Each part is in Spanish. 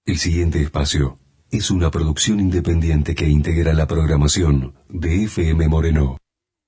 El siguiente espacio es una producción independiente que integra la programación de FM Moreno.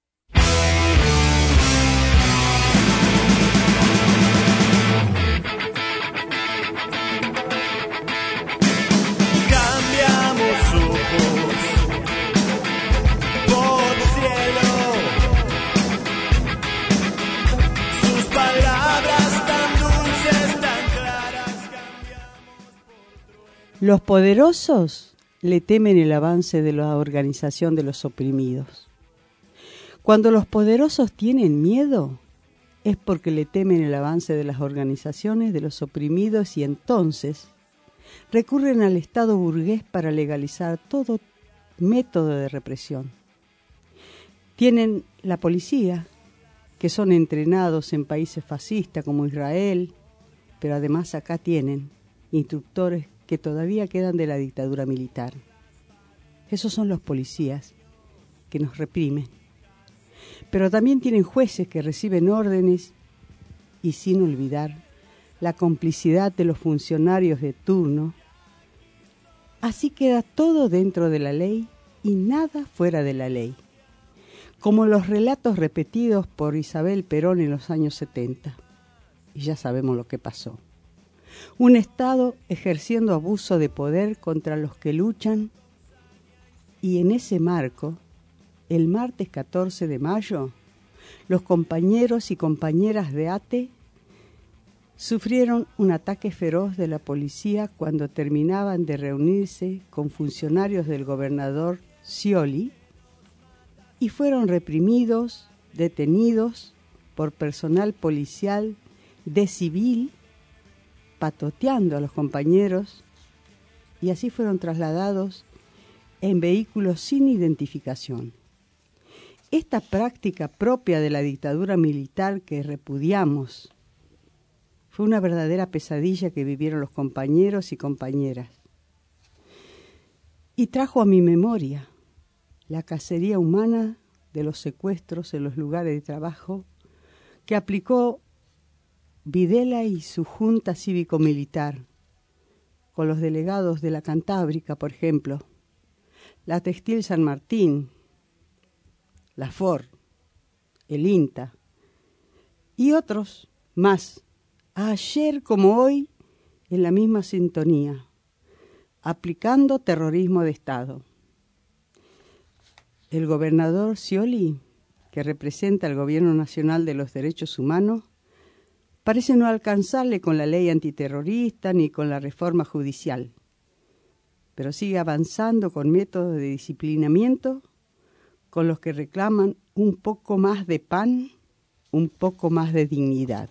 Los poderosos le temen el avance de la organización de los oprimidos. Cuando los poderosos tienen miedo, es porque le temen el avance de las organizaciones de los oprimidos y entonces recurren al Estado burgués para legalizar todo método de represión. Tienen la policía, que son entrenados en países fascistas como Israel, pero además acá tienen instructores que todavía quedan de la dictadura militar. Esos son los policías que nos reprimen. Pero también tienen jueces que reciben órdenes y sin olvidar la complicidad de los funcionarios de turno. Así queda todo dentro de la ley y nada fuera de la ley, como los relatos repetidos por Isabel Perón en los años 70. Y ya sabemos lo que pasó. Un Estado ejerciendo abuso de poder contra los que luchan, y en ese marco, el martes 14 de mayo, los compañeros y compañeras de ATE sufrieron un ataque feroz de la policía cuando terminaban de reunirse con funcionarios del gobernador Scioli y fueron reprimidos, detenidos por personal policial de civil, patoteando a los compañeros, y así fueron trasladados en vehículos sin identificación. Esta práctica propia de la dictadura militar que repudiamos fue una verdadera pesadilla que vivieron los compañeros y compañeras. Y trajo a mi memoria la cacería humana de los secuestros en los lugares de trabajo que aplicó Videla y su junta cívico-militar, con los delegados de la Cantábrica, por ejemplo, la Textil San Martín, la Ford, el INTA, y otros más, ayer como hoy, en la misma sintonía, aplicando terrorismo de Estado. El gobernador Scioli, que representa al Gobierno Nacional de los Derechos Humanos, parece no alcanzarle con la ley antiterrorista ni con la reforma judicial, pero sigue avanzando con métodos de disciplinamiento con los que reclaman un poco más de pan, un poco más de dignidad.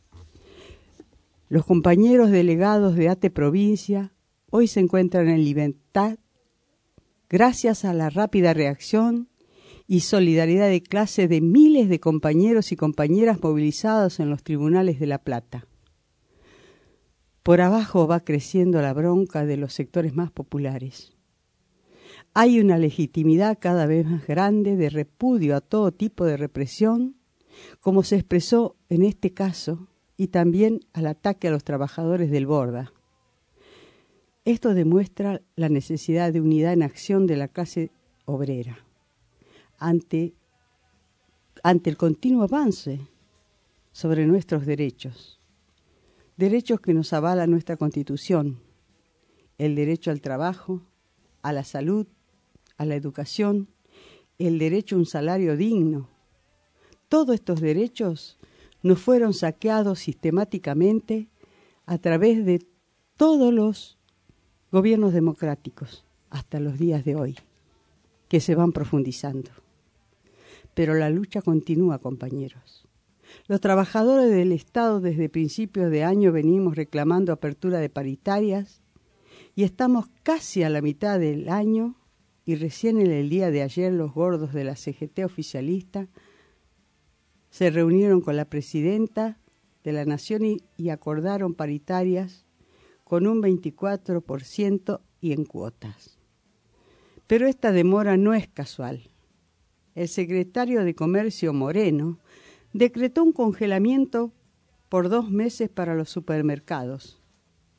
Los compañeros delegados de ATE Provincia hoy se encuentran en libertad gracias a la rápida reacción y solidaridad de clase de miles de compañeros y compañeras movilizados en los tribunales de La Plata. Por abajo va creciendo la bronca de los sectores más populares. Hay una legitimidad cada vez más grande de repudio a todo tipo de represión, como se expresó en este caso, y también al ataque a los trabajadores del Borda. Esto demuestra la necesidad de unidad en acción de la clase obrera ante el continuo avance sobre nuestros derechos que nos avala nuestra Constitución, el derecho al trabajo, a la salud, a la educación, el derecho a un salario digno. Todos estos derechos nos fueron saqueados sistemáticamente a través de todos los gobiernos democráticos hasta los días de hoy, que se van profundizando. Pero la lucha continúa, compañeros. Los trabajadores del Estado desde principios de año venimos reclamando apertura de paritarias y estamos casi a la mitad del año y recién en el día de ayer los gordos de la CGT oficialista se reunieron con la presidenta de la Nación y acordaron paritarias con un 24% y en cuotas. Pero esta demora no es casual. El secretario de Comercio Moreno decretó un congelamiento por 2 meses para los supermercados.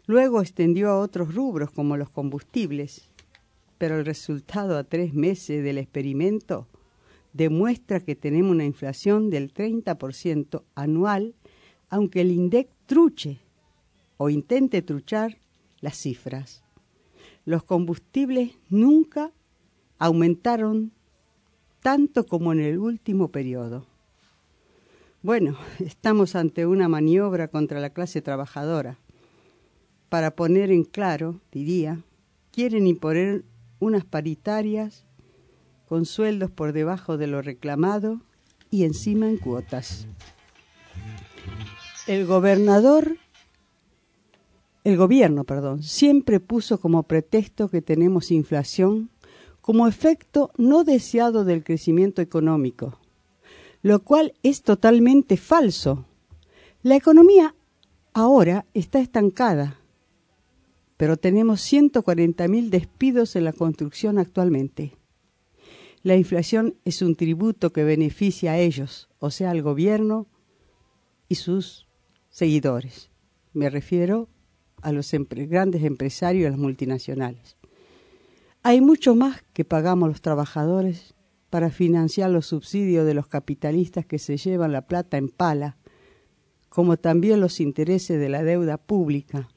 Luego extendió a otros rubros como los combustibles, pero el resultado a 3 meses del experimento demuestra que tenemos una inflación del 30% anual, aunque el INDEC truche o intente truchar las cifras. Los combustibles nunca aumentaron tanto como en el último periodo. Bueno, estamos ante una maniobra contra la clase trabajadora. Para poner en claro, diría, quieren imponer unas paritarias con sueldos por debajo de lo reclamado y encima en cuotas. El gobierno siempre puso como pretexto que tenemos inflación como efecto no deseado del crecimiento económico, lo cual es totalmente falso. La economía ahora está estancada, pero tenemos 140.000 despidos en la construcción actualmente. La inflación es un tributo que beneficia a ellos, o sea, al gobierno y sus seguidores. Me refiero a los grandes empresarios y a las multinacionales. Hay mucho más que pagamos los trabajadores para financiar los subsidios de los capitalistas que se llevan la plata en pala, como también los intereses de la deuda pública.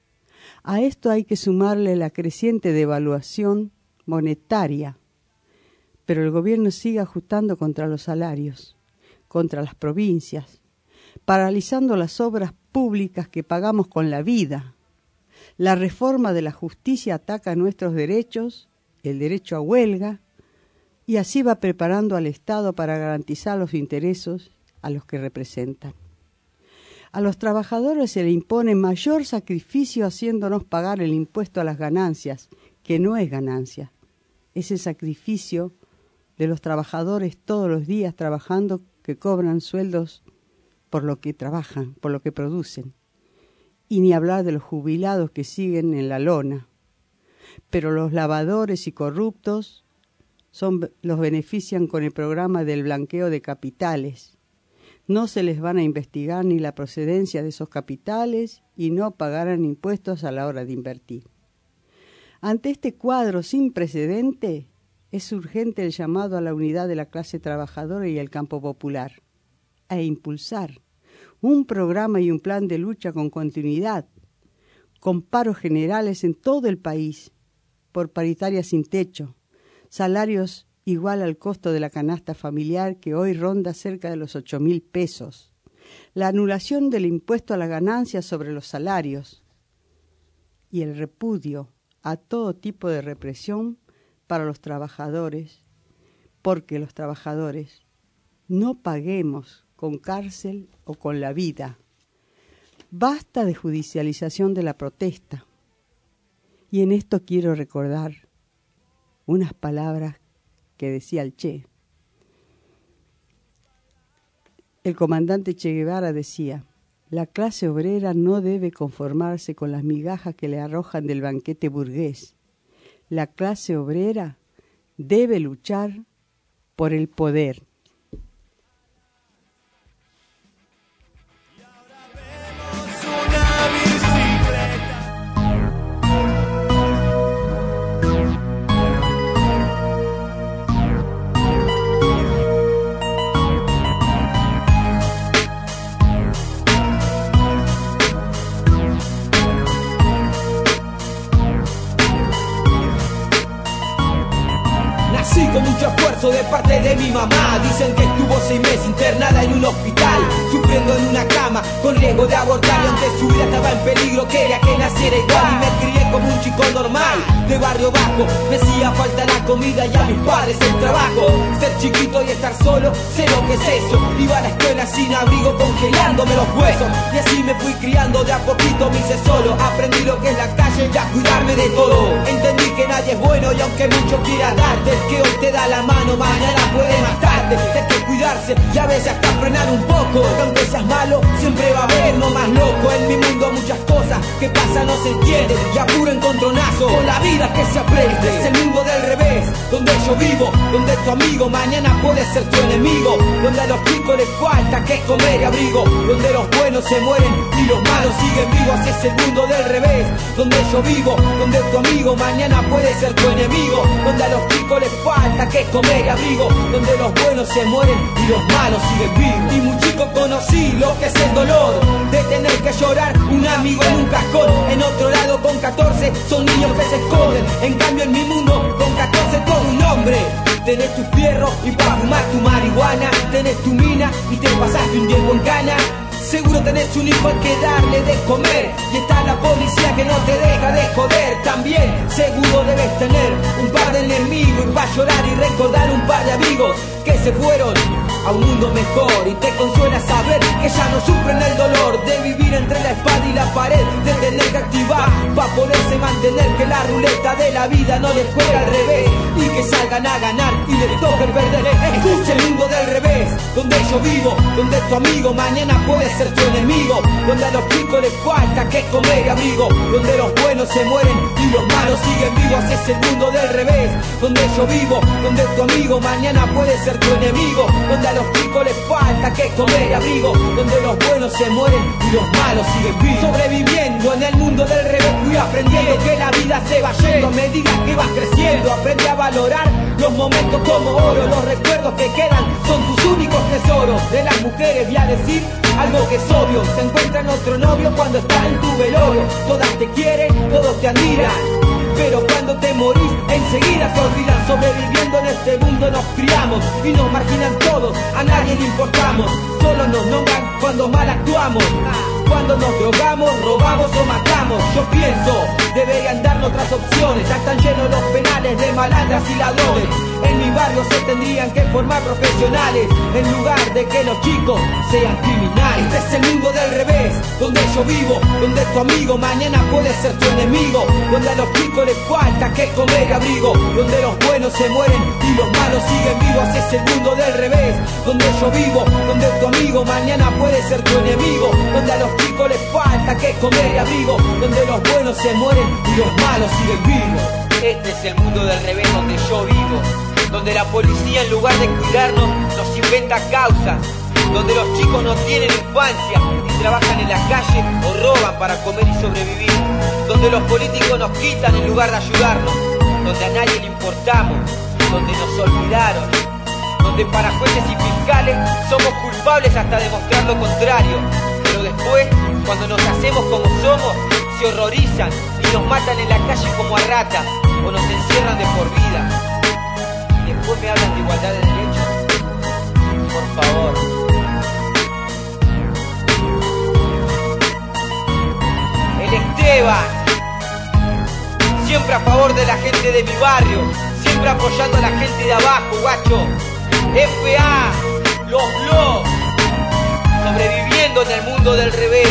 A esto hay que sumarle la creciente devaluación monetaria, pero el gobierno sigue ajustando contra los salarios, contra las provincias, paralizando las obras públicas que pagamos con la vida. La reforma de la justicia ataca nuestros derechos, el derecho a huelga, y así va preparando al Estado para garantizar los intereses a los que representan. A los trabajadores se le impone mayor sacrificio haciéndonos pagar el impuesto a las ganancias, que no es ganancia. Es el sacrificio de los trabajadores todos los días trabajando que cobran sueldos por lo que trabajan, por lo que producen. Y ni hablar de los jubilados que siguen en la lona. Pero los lavadores y corruptos los benefician con el programa del blanqueo de capitales. No se les van a investigar ni la procedencia de esos capitales y no pagarán impuestos a la hora de invertir. Ante este cuadro sin precedente, es urgente el llamado a la unidad de la clase trabajadora y el campo popular, a impulsar un programa y un plan de lucha con continuidad, con paros generales en todo el país, por paritaria sin techo, salarios igual al costo de la canasta familiar que hoy ronda cerca de los 8.000 pesos, la anulación del impuesto a la ganancia sobre los salarios y el repudio a todo tipo de represión para los trabajadores, porque los trabajadores no paguemos con cárcel o con la vida. Basta de judicialización de la protesta. Y en esto quiero recordar unas palabras que decía el Che. El comandante Che Guevara decía: la clase obrera no debe conformarse con las migajas que le arrojan del banquete burgués. La clase obrera debe luchar por el poder. Con mucho esfuerzo de parte de mi mamá. Dicen que estuvo 6 meses internada en un hospital, sufriendo en una cama con riesgo de abortar. Y aunque su vida estaba en peligro, quería que naciera igual. Y me crié como un chico normal, de barrio bajo. Me hacía falta la comida y a mis padres el trabajo. Ser chiquito y estar solo, sé lo que es eso. Iba a la escuela sin abrigo, congelándome los huesos. Y así me fui criando, de a poquito me hice solo. Aprendí lo que es la calle y a cuidarme de todo. Entendí que nadie es bueno y aunque mucho quieras darte, el que hoy te da la mano, mañana puede matar. grande, hay que cuidarse y a veces hasta frenar un poco. Aunque seas malo, siempre va a haber no más loco. En mi mundo muchas cosas que pasan no se entienden, y a puro encontronazo con la vida que se aprende. Es el mundo del revés, donde yo vivo, donde tu amigo mañana puede ser tu enemigo, donde a los chicos les falta que comer y abrigo, donde los buenos se mueren y los malos siguen vivos. Es el mundo del revés, donde yo vivo, donde tu amigo mañana puede ser tu enemigo, donde a los chicos les falta que comer y abrigo, donde los buenos se mueren y los malos siguen vivos. Y muy chico conocí lo que es el dolor de tener que llorar un amigo en un cajón. En otro lado con 14 son niños que se esconden, en cambio en mi mundo con 14 todo un hombre. Tenés tus fierros y para fumar tu marihuana, tenés tu mina y te pasaste un tiempo en cana. Seguro tenés un hijo al que darle de comer, y está la policía que no te deja de joder. También seguro debes tener un par de enemigos, y para llorar y recordar un par de amigos que se fueron a un mundo mejor. Y te consuela saber que ya no sufren el dolor de vivir entre la espada y la pared, de tener que activar para poderse mantener, que la ruleta de la vida no les juega al revés y que salgan a ganar y les toque perder. Escucha el mundo del revés, donde yo vivo, donde tu amigo mañana puede ser tu enemigo, donde a los chicos les falta que comer y abrigo, donde los buenos se mueren y los malos siguen vivos. Es el mundo del revés, donde yo vivo, donde tu amigo mañana puede ser tu enemigo, donde a los chicos les falta que comer y abrigo, donde los buenos se mueren y los malos siguen vivos. Sobreviviendo en el mundo del revés fui aprendiendo que la vida se va yendo a medida que vas creciendo. Aprendí a valorar los momentos como oro, los recuerdos que quedan son tus únicos tesoros. De las mujeres voy a decir algo que es obvio, se encuentran otro novio cuando estás en tu velorio. Todas te quieren, todos te admiran, pero cuando te morís enseguida se olvidan. Sobreviviendo en este mundo nos criamos y nos marginan todos, a nadie le importamos. Solo nos nombran cuando mal actuamos, cuando nos drogamos, robamos o matamos. Yo pienso, deberían darnos otras opciones, ya están llenos los penales de malandras y ladrones. En mi barrio se tendrían que formar profesionales, en lugar de que los chicos sean criminales. Este es el mundo del revés, donde yo vivo, donde tu amigo mañana puede ser tu enemigo, donde a los chicos les falta que comer y abrigo, donde los buenos se mueren y los malos siguen vivos. Es el mundo del revés, donde yo vivo, donde tu amigo mañana puede ser tu enemigo, donde a los chicos les falta que comer y abrigo, donde los buenos se mueren y los malos siguen vivos. Este es el mundo del revés donde yo vivo, donde la policía en lugar de cuidarnos nos inventa causas, donde los chicos no tienen infancia y trabajan en la calle o roban para comer y sobrevivir, donde los políticos nos quitan en lugar de ayudarnos, donde a nadie le importamos, donde nos olvidaron, donde para jueces y fiscales somos culpables hasta demostrar lo contrario, pero después, cuando nos hacemos como somos, se horrorizan y nos matan en la calle como a ratas o nos encierran de por vida. Después me hablan de igualdad de derechos. Por favor. El Esteban, siempre a favor de la gente de mi barrio, siempre apoyando a la gente de abajo, guacho. FA, los blogs, sobreviviendo en el mundo del revés.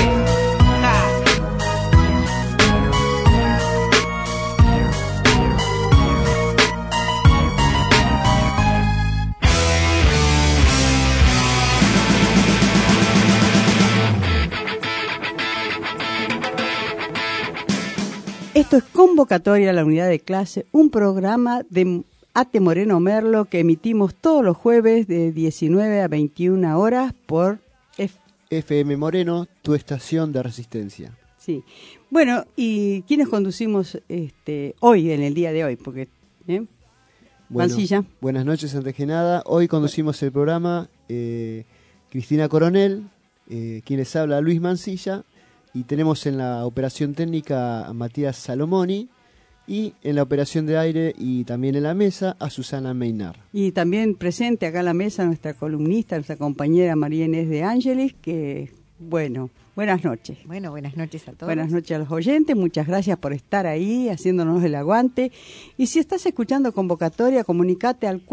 Esto es Convocatoria a la Unidad de Clase, un programa de Ate Moreno Merlo que emitimos todos los jueves de 19 a 21 horas por FM Moreno, tu estación de resistencia. Sí. Bueno, ¿y quiénes conducimos hoy, en el día de hoy? Porque, bueno, Mansilla. Buenas noches, antes que nada. Hoy conducimos el programa Cristina Coronel, quien les habla, Luis Mansilla. Y tenemos en la operación técnica a Matías Salomoni y en la operación de aire y también en la mesa a Susana Meinar. Y también presente acá en la mesa nuestra columnista, nuestra compañera María Inés de Ángelis, que, bueno, buenas noches. Bueno, buenas noches a todos. Buenas noches a los oyentes, muchas gracias por estar ahí, haciéndonos el aguante. Y si estás escuchando Convocatoria, comunicate al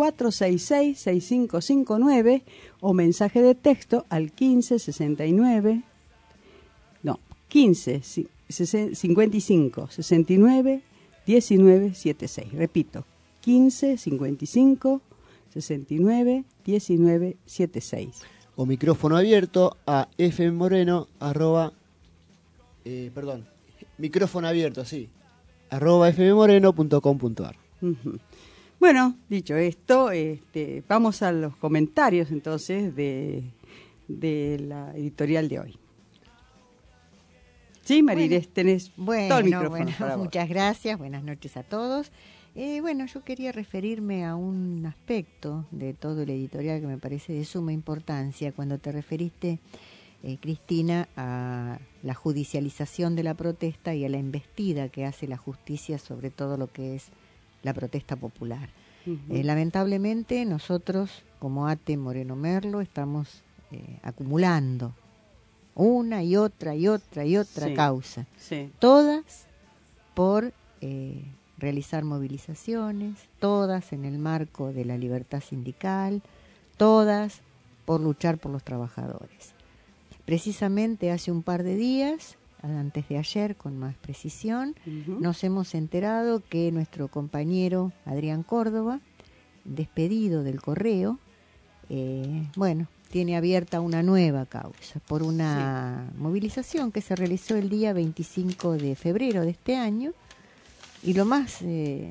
466-6559 o mensaje de texto al 55 69 19 76. Repito, 15 55 69 19 76. O micrófono abierto a micrófono abierto, sí, @fmmoreno.com.ar. Uh-huh. Bueno, dicho esto, vamos a los comentarios entonces de la editorial de hoy. Sí, Marilés, tenés todo el micrófono para vos. Muchas gracias, buenas noches a todos. Yo quería referirme a un aspecto de todo el editorial que me parece de suma importancia cuando te referiste, Cristina, a la judicialización de la protesta y a la embestida que hace la justicia sobre todo lo que es la protesta popular. Uh-huh. Lamentablemente nosotros, como ATE Moreno Merlo, estamos acumulando una y otra sí, causa, sí, todas por realizar movilizaciones, todas en el marco de la libertad sindical, todas por luchar por los trabajadores. Precisamente hace un par de días, antes de ayer con más precisión, uh-huh, nos hemos enterado que nuestro compañero Adrián Córdoba, despedido del Correo, tiene abierta una nueva causa por una movilización que se realizó el día 25 de febrero de este año. Y lo más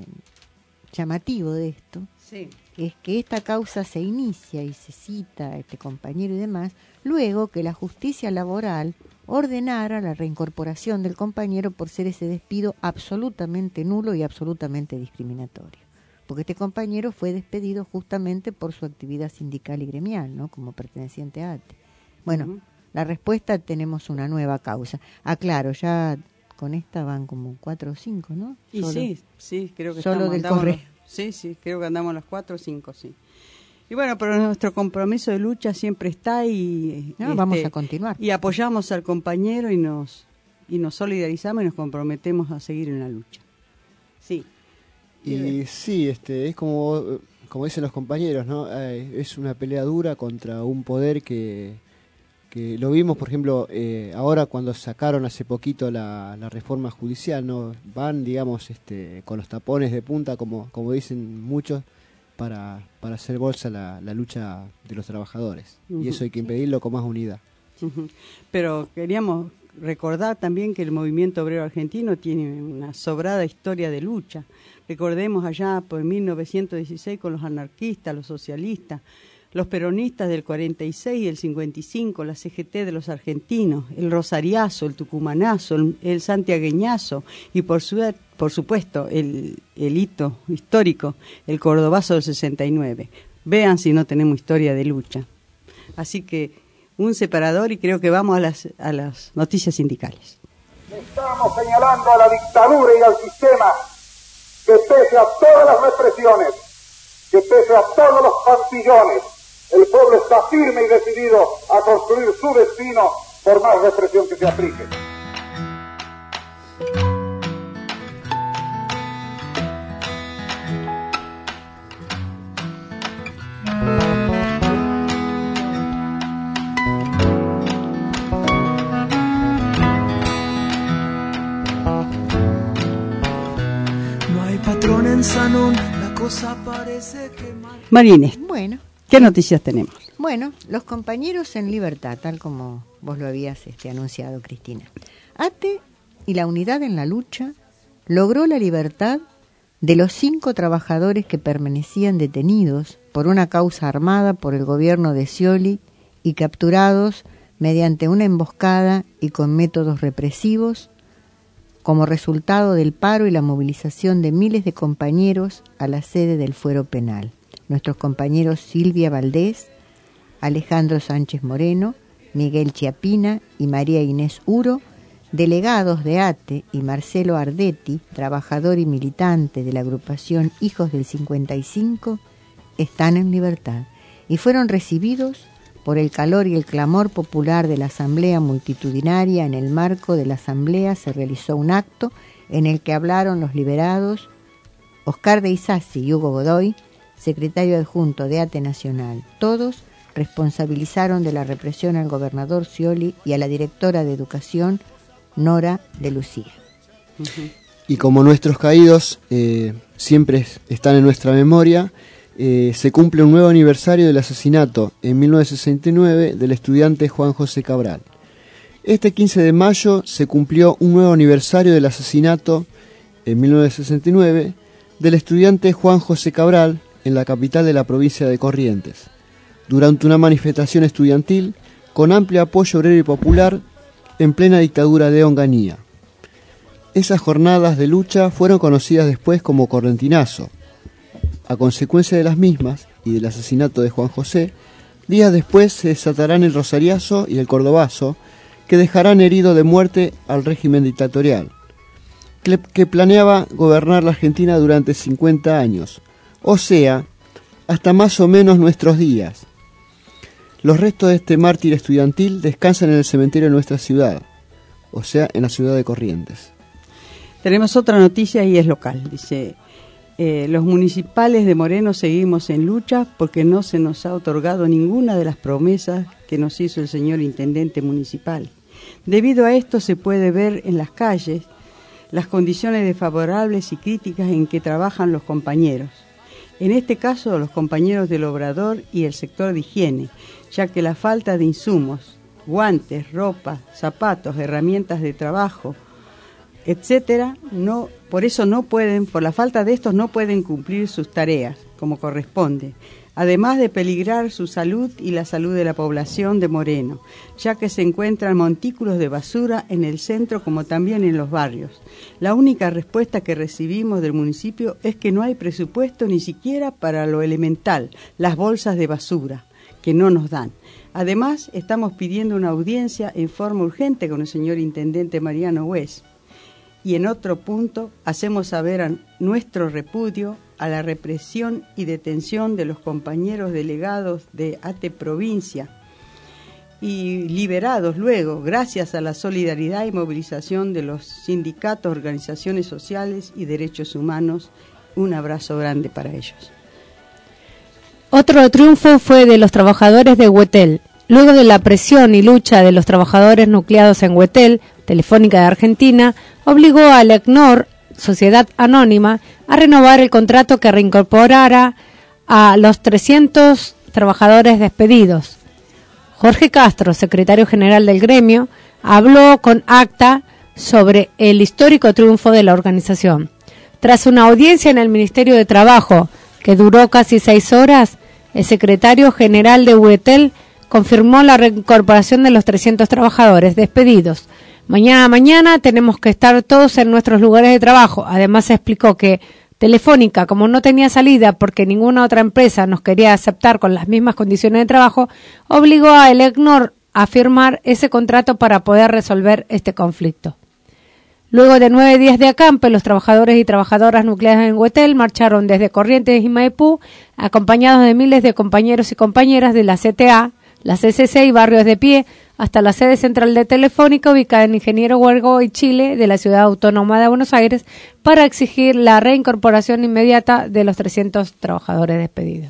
llamativo de esto es que esta causa se inicia y se cita a este compañero y demás, luego que la justicia laboral ordenara la reincorporación del compañero por ser ese despido absolutamente nulo y absolutamente discriminatorio. Porque este compañero fue despedido justamente por su actividad sindical y gremial, ¿no? Como perteneciente a ATE. Bueno, uh-huh, la respuesta, tenemos una nueva causa. Claro, ya con esta van como 4 o 5, ¿no? Y solo, sí, creo que solo del Correo. Sí, creo que andamos las 4 o 5, sí. Y bueno, pero nuestro compromiso de lucha siempre está y vamos a continuar. Y apoyamos al compañero y nos solidarizamos y nos comprometemos a seguir en la lucha. Sí. Y sí, es como dicen los compañeros, ¿no? Es una pelea dura contra un poder que lo vimos, por ejemplo, ahora cuando sacaron hace poquito la reforma judicial, ¿no? Van, digamos, con los tapones de punta, como dicen muchos, para hacer bolsa la lucha de los trabajadores. Uh-huh. Y eso hay que impedirlo con más unidad. Uh-huh. Pero queríamos recordar también que el movimiento obrero argentino tiene una sobrada historia de lucha. Recordemos allá por 1916 con los anarquistas, los socialistas, los peronistas del 46 y el 55, la CGT de los argentinos, el rosariazo, el tucumanazo, el santiagueñazo y por supuesto el hito histórico, el cordobazo del 69. Vean si no tenemos historia de lucha. Así que un separador y creo que vamos a las noticias sindicales. Estamos señalando a la dictadura y al sistema que pese a todas las represiones, que pese a todos los pantillones, el pueblo está firme y decidido a construir su destino por más represión que se aplique. No hay patrón en Sanón, la cosa parece que... Marines. Bueno. ¿Qué noticias tenemos? Bueno, los compañeros en libertad, tal como vos lo habías anunciado, Cristina. ATE y la unidad en la lucha logró la libertad de los 5 trabajadores que permanecían detenidos por una causa armada por el gobierno de Scioli y capturados mediante una emboscada y con métodos represivos como resultado del paro y la movilización de miles de compañeros a la sede del fuero penal. Nuestros compañeros Silvia Valdés, Alejandro Sánchez Moreno, Miguel Chiapina y María Inés Uro, delegados de ATE, y Marcelo Ardetti, trabajador y militante de la agrupación Hijos del 55, están en libertad y fueron recibidos por el calor y el clamor popular de la asamblea multitudinaria. En el marco de la asamblea se realizó un acto en el que hablaron los liberados Oscar de Isasi y Hugo Godoy, secretario adjunto de ATE Nacional. Todos responsabilizaron de la represión al gobernador Scioli y a la directora de Educación, Nora de Lucía. Y como nuestros caídos siempre están en nuestra memoria, se cumple un nuevo aniversario del asesinato en 1969 del estudiante Juan José Cabral. Este 15 de mayo se cumplió un nuevo aniversario del asesinato en 1969 del estudiante Juan José Cabral en la capital de la provincia de Corrientes, durante una manifestación estudiantil con amplio apoyo obrero y popular en plena dictadura de Onganía. Esas jornadas de lucha fueron conocidas después como Correntinazo. A consecuencia de las mismas y del asesinato de Juan José, días después se desatarán el Rosariazo y el Cordobazo, que dejarán herido de muerte al régimen dictatorial, que planeaba gobernar la Argentina durante 50 años, o sea, hasta más o menos nuestros días. Los restos de este mártir estudiantil descansan en el cementerio de nuestra ciudad, o sea, en la ciudad de Corrientes. Tenemos otra noticia y es local. Dice, los municipales de Moreno seguimos en lucha porque no se nos ha otorgado ninguna de las promesas que nos hizo el señor intendente municipal. Debido a esto se puede ver en las calles las condiciones desfavorables y críticas en que trabajan los compañeros. En este caso, los compañeros del obrador y el sector de higiene, ya que la falta de insumos, guantes, ropa, zapatos, herramientas de trabajo, etcétera, por la falta de estos no pueden cumplir sus tareas como corresponde, además de peligrar su salud y la salud de la población de Moreno, ya que se encuentran montículos de basura en el centro como también en los barrios. La única respuesta que recibimos del municipio es que no hay presupuesto ni siquiera para lo elemental, las bolsas de basura, que no nos dan. Además, estamos pidiendo una audiencia en forma urgente con el señor intendente Mariano Hues. Y en otro punto, hacemos saber nuestro repudio a la represión y detención de los compañeros delegados de ATE Provincia y liberados luego, gracias a la solidaridad y movilización de los sindicatos, organizaciones sociales y derechos humanos. Un abrazo grande para ellos. Otro triunfo fue de los trabajadores de Huetel. Luego de la presión y lucha de los trabajadores nucleados en Huetel, Telefónica de Argentina obligó a la ECNOR, Sociedad Anónima, a renovar el contrato que reincorporara a los 300 trabajadores despedidos. Jorge Castro, secretario general del gremio, habló con ACTA sobre el histórico triunfo de la organización. Tras una audiencia en el Ministerio de Trabajo, que duró casi 6 horas, el secretario general de Huetel confirmó la reincorporación de los 300 trabajadores despedidos. Mañana tenemos que estar todos en nuestros lugares de trabajo. Además explicó que Telefónica, como no tenía salida porque ninguna otra empresa nos quería aceptar con las mismas condiciones de trabajo, obligó a el ECNOR a firmar ese contrato para poder resolver este conflicto. Luego de 9 días de acampe, los trabajadores y trabajadoras nucleares en Huetel marcharon desde Corrientes y Maipú, acompañados de miles de compañeros y compañeras de la CTA, la CCC y Barrios de Pie, hasta la sede central de Telefónica, ubicada en Ingeniero Huergo y Chile, de la Ciudad Autónoma de Buenos Aires, para exigir la reincorporación inmediata de los 300 trabajadores despedidos.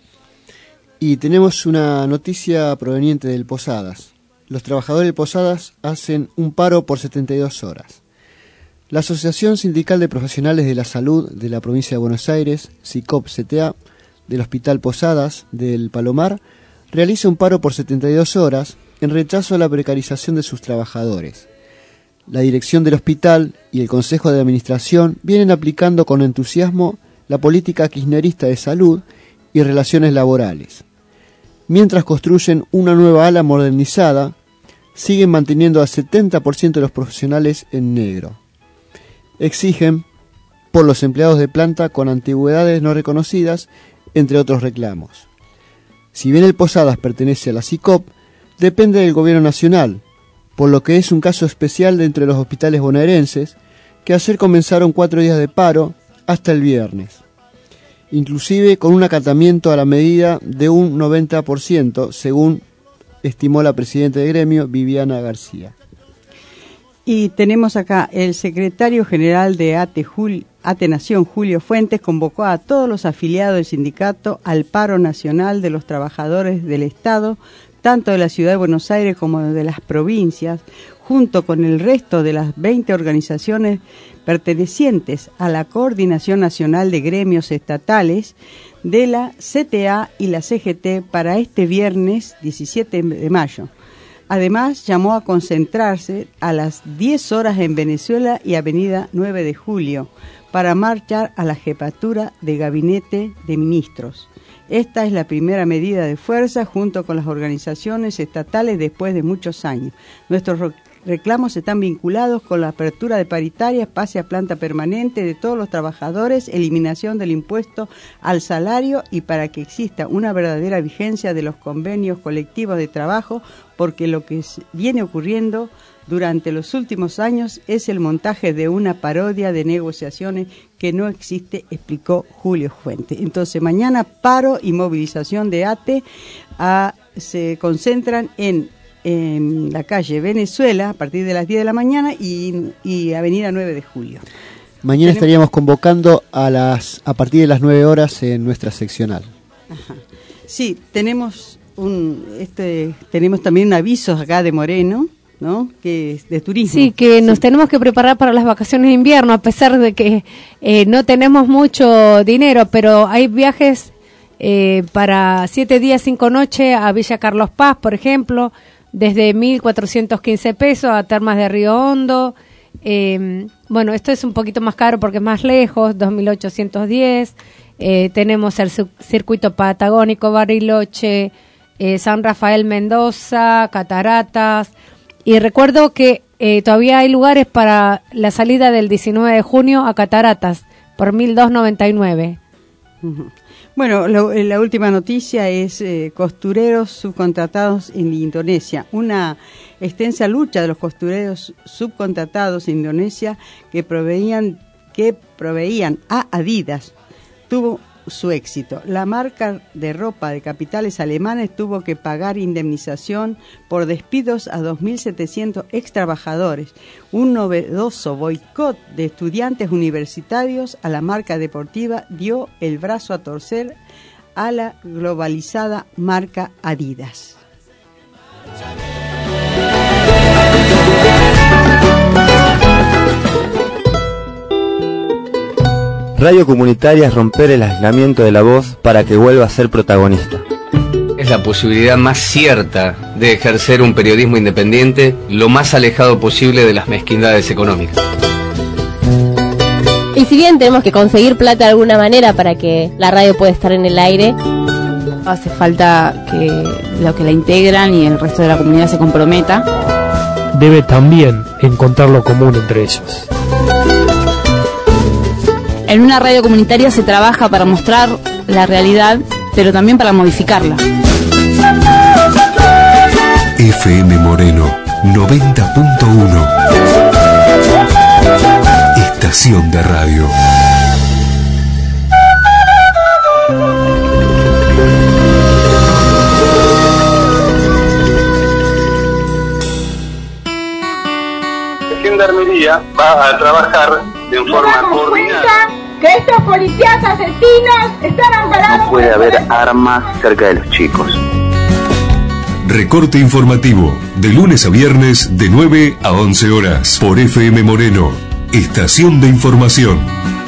Y tenemos una noticia proveniente del Posadas. Los trabajadores de Posadas hacen un paro por 72 horas. La Asociación Sindical de Profesionales de la Salud de la Provincia de Buenos Aires, SICOP-CTA, del Hospital Posadas del Palomar, realiza un paro por 72 horas en rechazo a la precarización de sus trabajadores. La dirección del hospital y el Consejo de Administración vienen aplicando con entusiasmo la política kirchnerista de salud y relaciones laborales. Mientras construyen una nueva ala modernizada, siguen manteniendo al 70% de los profesionales en negro. Exigen por los empleados de planta con antigüedades no reconocidas, entre otros reclamos. Si bien el Posadas pertenece a la SICOP, depende del gobierno nacional, por lo que es un caso especial dentro de los hospitales bonaerenses, que ayer comenzaron 4 días de paro hasta el viernes, inclusive con un acatamiento a la medida de un 90%, según estimó la presidenta del gremio, Viviana García. Y tenemos acá el secretario general de ATE Nación, Julio Fuentes, convocó a todos los afiliados del sindicato al paro nacional de los trabajadores del Estado, tanto de la Ciudad de Buenos Aires como de las provincias, junto con el resto de las 20 organizaciones pertenecientes a la Coordinación Nacional de Gremios Estatales de la CTA y la CGT para este viernes 17 de mayo. Además, llamó a concentrarse a las 10 horas en Venezuela y Avenida 9 de Julio para marchar a la jefatura de Gabinete de Ministros. Esta es la primera medida de fuerza junto con las organizaciones estatales después de muchos años. Nuestros reclamos están vinculados con la apertura de paritarias, pase a planta permanente de todos los trabajadores, eliminación del impuesto al salario y para que exista una verdadera vigencia de los convenios colectivos de trabajo, porque lo que viene ocurriendo durante los últimos años es el montaje de una parodia de negociaciones que no existe, explicó Julio Fuente. Entonces, mañana paro y movilización de ATE se concentran en la calle Venezuela a partir de las 10 de la mañana y Avenida 9 de Julio. Mañana estaríamos convocando a partir de las 9 horas en nuestra seccional. Ajá. Sí, tenemos también avisos acá de Moreno, ¿no? Que es de turismo. Sí, que nos tenemos que preparar para las vacaciones de invierno, a pesar de que no tenemos mucho dinero, pero hay viajes para 7 días, 5 noches a Villa Carlos Paz, por ejemplo, desde 1.415 pesos a Termas de Río Hondo. Bueno, esto es un poquito más caro porque es más lejos, 2.810. Tenemos el circuito patagónico Bariloche, San Rafael Mendoza, Cataratas. Y recuerdo que todavía hay lugares para la salida del 19 de junio a Cataratas por 1.299. Uh-huh. Bueno, la última noticia es costureros subcontratados en Indonesia. Una extensa lucha de los costureros subcontratados en Indonesia que proveían a Adidas tuvo su éxito. La marca de ropa de capitales alemanes tuvo que pagar indemnización por despidos a 2.700 ex trabajadores. Un novedoso boicot de estudiantes universitarios a la marca deportiva dio el brazo a torcer a la globalizada marca Adidas. Radio comunitaria es romper el aislamiento de la voz para que vuelva a ser protagonista. Es la posibilidad más cierta de ejercer un periodismo independiente lo más alejado posible de las mezquindades económicas. Y si bien tenemos que conseguir plata de alguna manera para que la radio pueda estar en el aire, hace falta que los que la integran y el resto de la comunidad se comprometa. Debe también encontrar lo común entre ellos. En una radio comunitaria se trabaja para mostrar la realidad, pero también para modificarla. FM Moreno 90.1. Estación de radio. La Gendarmería va a trabajar de forma coordinada. Que estos policías asesinos están amparados. No puede haber armas cerca de los chicos. Recorte informativo, de lunes a viernes, de 9 a 11 horas, por FM Moreno, Estación de Información.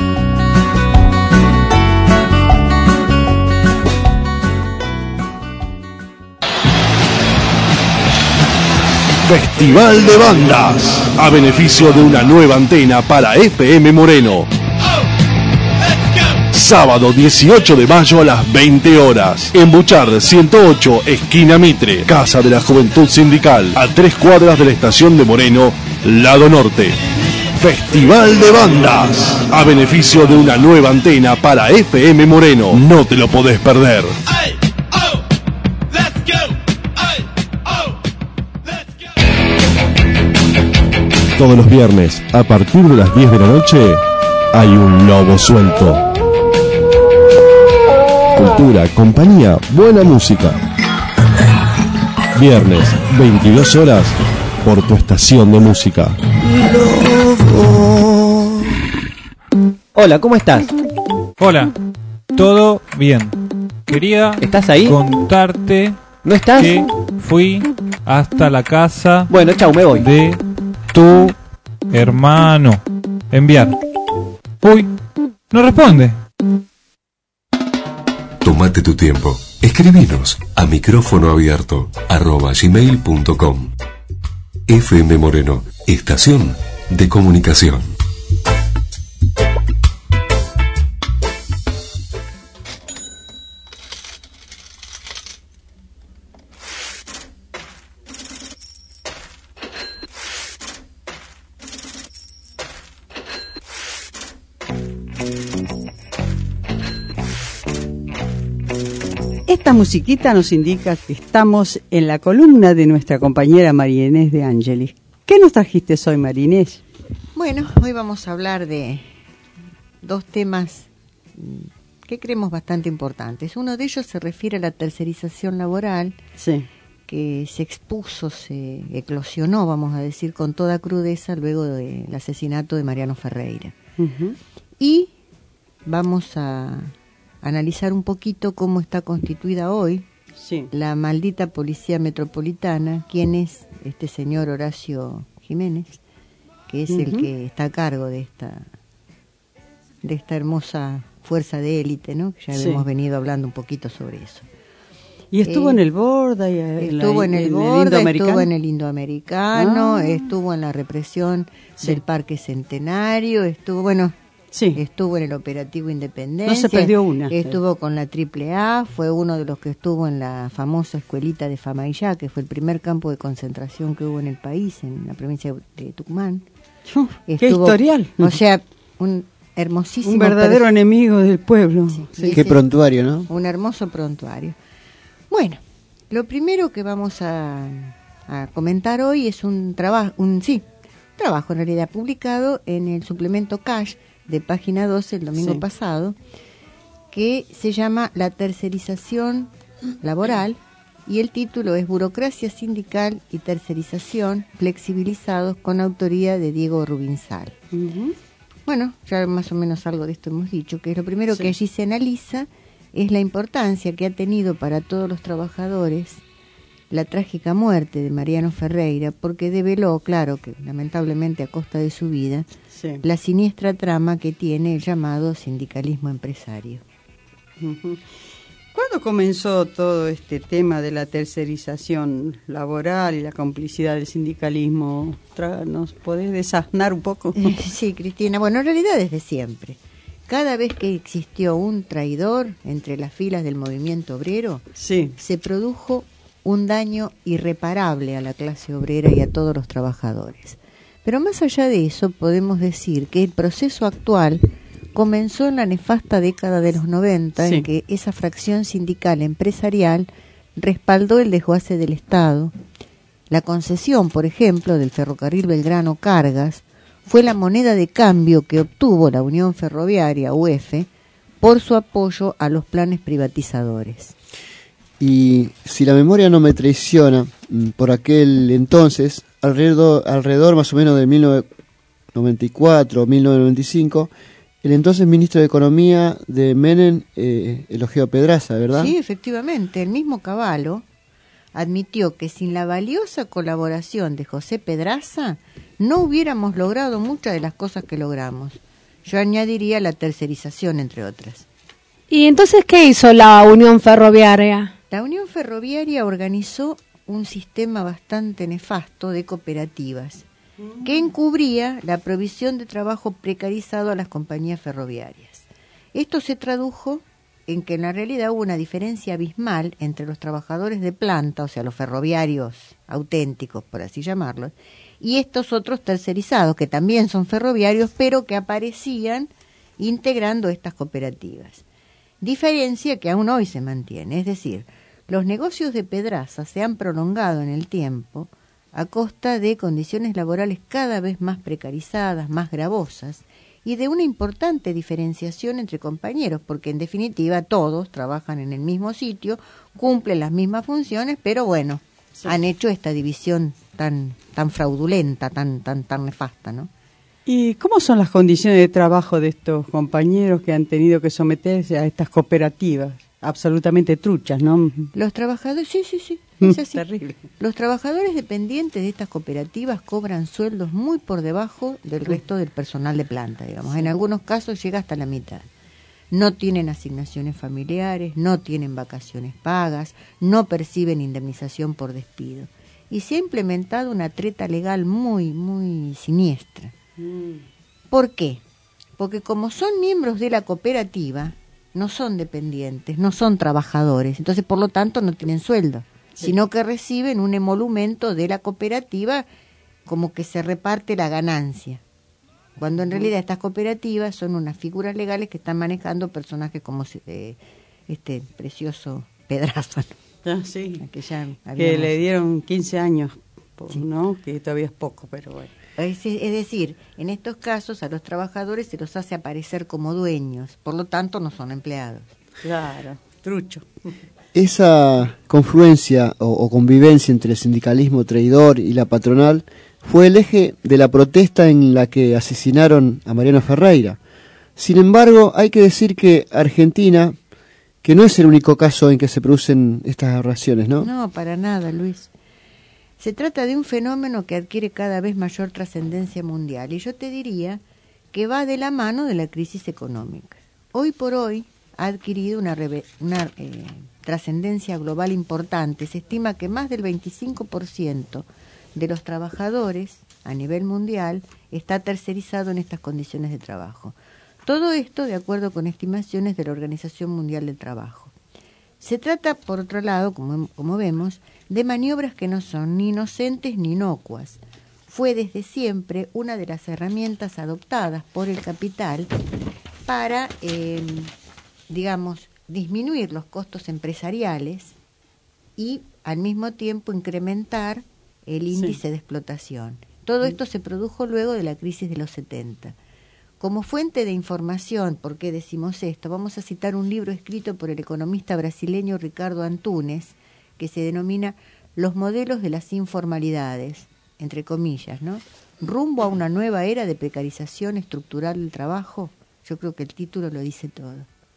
Festival de Bandas, a beneficio de una nueva antena para FM Moreno. Sábado 18 de mayo a las 20 horas. En Buchard 108, esquina Mitre, Casa de la Juventud Sindical, a 3 cuadras de la estación de Moreno, lado norte. Festival de Bandas, a beneficio de una nueva antena para FM Moreno. No te lo podés perder. Todos los viernes, a partir de las 10 de la noche, hay un lobo suelto. Cultura, compañía, buena música. Viernes, 22 horas, por tu estación de música. Hola, ¿cómo estás? Hola, todo bien. Quería ¿Estás ahí? contarte ¿No estás? que Fui hasta la casa. Bueno, chau, me voy. De tu hermano. Enviar. Uy, no responde. Tómate tu tiempo. Escribinos a micrófonoabierto@gmail.com. FM Moreno, estación de comunicación. Esta musiquita nos indica que estamos en la columna de nuestra compañera María Inés de Ángelis. ¿Qué nos trajiste hoy, María Inés? Bueno, hoy vamos a hablar de dos temas que creemos bastante importantes. Uno de ellos se refiere a la tercerización laboral, sí, que se expuso, se eclosionó, vamos a decir, con toda crudeza luego del asesinato de Mariano Ferreira. Uh-huh. Y vamos a analizar un poquito cómo está constituida hoy la maldita Policía Metropolitana, quién es este señor Horacio Jiménez, que es el que está a cargo de esta hermosa fuerza de élite, ¿no? Que ya hemos venido hablando un poquito sobre eso. Y estuvo en el Borda, estuvo en el Borda, estuvo en el Indoamericano, estuvo en la represión del Parque Centenario, estuvo en el Operativo Independencia. No se perdió una. Estuvo con la AAA, fue uno de los que estuvo en la famosa escuelita de Famaillá, que fue el primer campo de concentración que hubo en el país, en la provincia de Tucumán. ¡Qué historial! O sea, un hermosísimo... Un verdadero enemigo del pueblo. Qué prontuario, ¿no? Un hermoso prontuario. Bueno, lo primero que vamos a comentar hoy es un trabajo en realidad publicado en el suplemento Cash de página 12 el domingo pasado, que se llama La tercerización laboral, y el título es Burocracia sindical y tercerización flexibilizados, con autoría de Diego Rubinsal. Uh-huh. Bueno, ya más o menos algo de esto hemos dicho, que es lo primero que allí se analiza es la importancia que ha tenido para todos los trabajadores la trágica muerte de Mariano Ferreira, porque develó, claro que lamentablemente a costa de su vida, la siniestra trama que tiene el llamado sindicalismo empresario. Uh-huh. ¿Cuándo comenzó todo este tema de la tercerización laboral y la complicidad del sindicalismo? ¿Nos podés desasnar un poco? Sí, Cristina. Bueno, en realidad desde siempre. Cada vez que existió un traidor entre las filas del movimiento obrero, se produjo un daño irreparable a la clase obrera y a todos los trabajadores. Pero más allá de eso, podemos decir que el proceso actual comenzó en la nefasta década de los 90, en que esa fracción sindical empresarial respaldó el desguace del Estado. La concesión, por ejemplo, del ferrocarril Belgrano Cargas fue la moneda de cambio que obtuvo la Unión Ferroviaria, UF, por su apoyo a los planes privatizadores. Y si la memoria no me traiciona, por aquel entonces, alrededor más o menos de 1994 o 1995, el entonces ministro de Economía de Menem elogió a Pedraza, ¿verdad? Sí, efectivamente. El mismo Cavallo admitió que sin la valiosa colaboración de José Pedraza no hubiéramos logrado muchas de las cosas que logramos. Yo añadiría la tercerización, entre otras. ¿Y entonces qué hizo la Unión Ferroviaria? La Unión Ferroviaria organizó un sistema bastante nefasto de cooperativas que encubría la provisión de trabajo precarizado a las compañías ferroviarias. Esto se tradujo en que en la realidad hubo una diferencia abismal entre los trabajadores de planta, o sea, los ferroviarios auténticos, por así llamarlos, y estos otros tercerizados, que también son ferroviarios, pero que aparecían integrando estas cooperativas. Diferencia que aún hoy se mantiene, es decir, los negocios de Pedraza se han prolongado en el tiempo a costa de condiciones laborales cada vez más precarizadas, más gravosas, y de una importante diferenciación entre compañeros, porque en definitiva todos trabajan en el mismo sitio, cumplen las mismas funciones, pero bueno, han hecho esta división tan fraudulenta, tan nefasta, ¿no? ¿Y cómo son las condiciones de trabajo de estos compañeros que han tenido que someterse a estas cooperativas? Absolutamente truchas, ¿no? Los trabajadores, sí, Es así. Terrible. Los trabajadores dependientes de estas cooperativas cobran sueldos muy por debajo del resto del personal de planta, digamos. En algunos casos llega hasta la mitad. No tienen asignaciones familiares, no tienen vacaciones pagas, no perciben indemnización por despido. Y se ha implementado una treta legal muy, muy siniestra. ¿Por qué? Porque como son miembros de la cooperativa, no son dependientes, no son trabajadores, entonces por lo tanto no tienen sueldo, sino que reciben un emolumento de la cooperativa como que se reparte la ganancia. Cuando en realidad estas cooperativas son unas figuras legales que están manejando personajes como este precioso Pedraza, Sí, que que le dieron 15 años, ¿no? Que todavía es poco, pero bueno. Es decir, en estos casos a los trabajadores se los hace aparecer como dueños, por lo tanto no son empleados. Claro, trucho. Esa confluencia o convivencia entre el sindicalismo traidor y la patronal fue el eje de la protesta en la que asesinaron a Mariano Ferreira. Sin embargo, hay que decir que Argentina, que no es el único caso en que se producen estas aberraciones, ¿no? No, para nada, Luis. Se trata de un fenómeno que adquiere cada vez mayor trascendencia mundial y yo te diría que va de la mano de la crisis económica. Hoy por hoy ha adquirido una trascendencia global importante. Se estima que más del 25% de los trabajadores a nivel mundial está tercerizado en estas condiciones de trabajo. Todo esto de acuerdo con estimaciones de la Organización Mundial del Trabajo. Se trata, por otro lado, como vemos, de maniobras que no son ni inocentes ni inocuas. Fue desde siempre una de las herramientas adoptadas por el capital para, disminuir los costos empresariales y al mismo tiempo incrementar el índice de explotación. Todo esto se produjo luego de la crisis de los 70. Como fuente de información, ¿por qué decimos esto? Vamos a citar un libro escrito por el economista brasileño Ricardo Antunes, que se denomina Los modelos de las informalidades, entre comillas, ¿no? Rumbo a una nueva era de precarización estructural del trabajo. Yo creo que el título lo dice todo.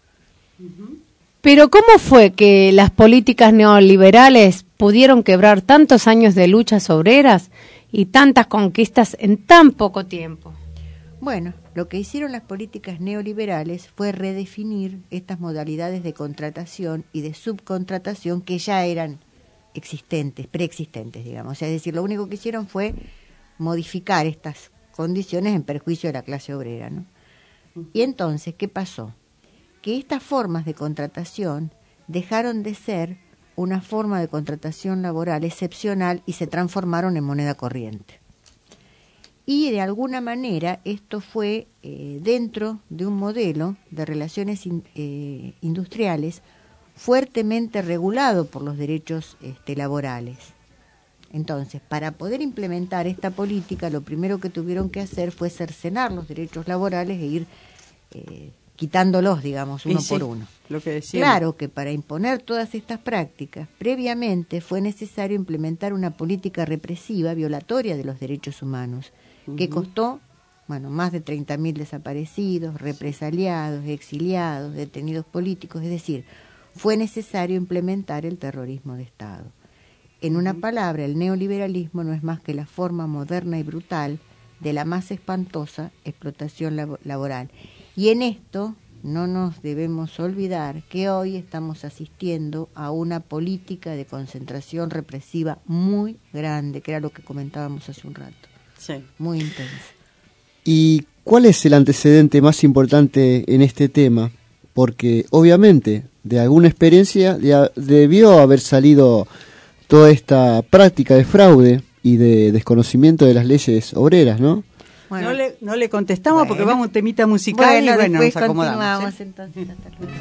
Pero ¿cómo fue que las políticas neoliberales pudieron quebrar tantos años de luchas obreras y tantas conquistas en tan poco tiempo? Bueno, lo que hicieron las políticas neoliberales fue redefinir estas modalidades de contratación y de subcontratación que ya eran preexistentes, digamos. Es decir, lo único que hicieron fue modificar estas condiciones en perjuicio de la clase obrera, ¿no? Y entonces, ¿qué pasó? Que estas formas de contratación dejaron de ser una forma de contratación laboral excepcional y se transformaron en moneda corriente. Y de alguna manera esto fue dentro de un modelo de relaciones industriales fuertemente regulado por los derechos laborales. Entonces, para poder implementar esta política, lo primero que tuvieron que hacer fue cercenar los derechos laborales e ir quitándolos, digamos, uno por uno. Lo que decíamos. Claro que para imponer todas estas prácticas, previamente fue necesario implementar una política represiva violatoria de los derechos humanos, que costó, más de 30.000 desaparecidos, represaliados, exiliados, detenidos políticos, es decir, fue necesario implementar el terrorismo de Estado. En una palabra, el neoliberalismo no es más que la forma moderna y brutal de la más espantosa explotación laboral. Y en esto no nos debemos olvidar que hoy estamos asistiendo a una política de concentración represiva muy grande, que era lo que comentábamos hace un rato. Sí. Muy intensa. ¿Y cuál es el antecedente más importante en este tema? Porque obviamente de alguna experiencia debió haber salido toda esta práctica de fraude y de desconocimiento de las leyes obreras, ¿no? Bueno, no le contestamos porque vamos a un temita musical y nos acomodamos. Entonces, hasta luego.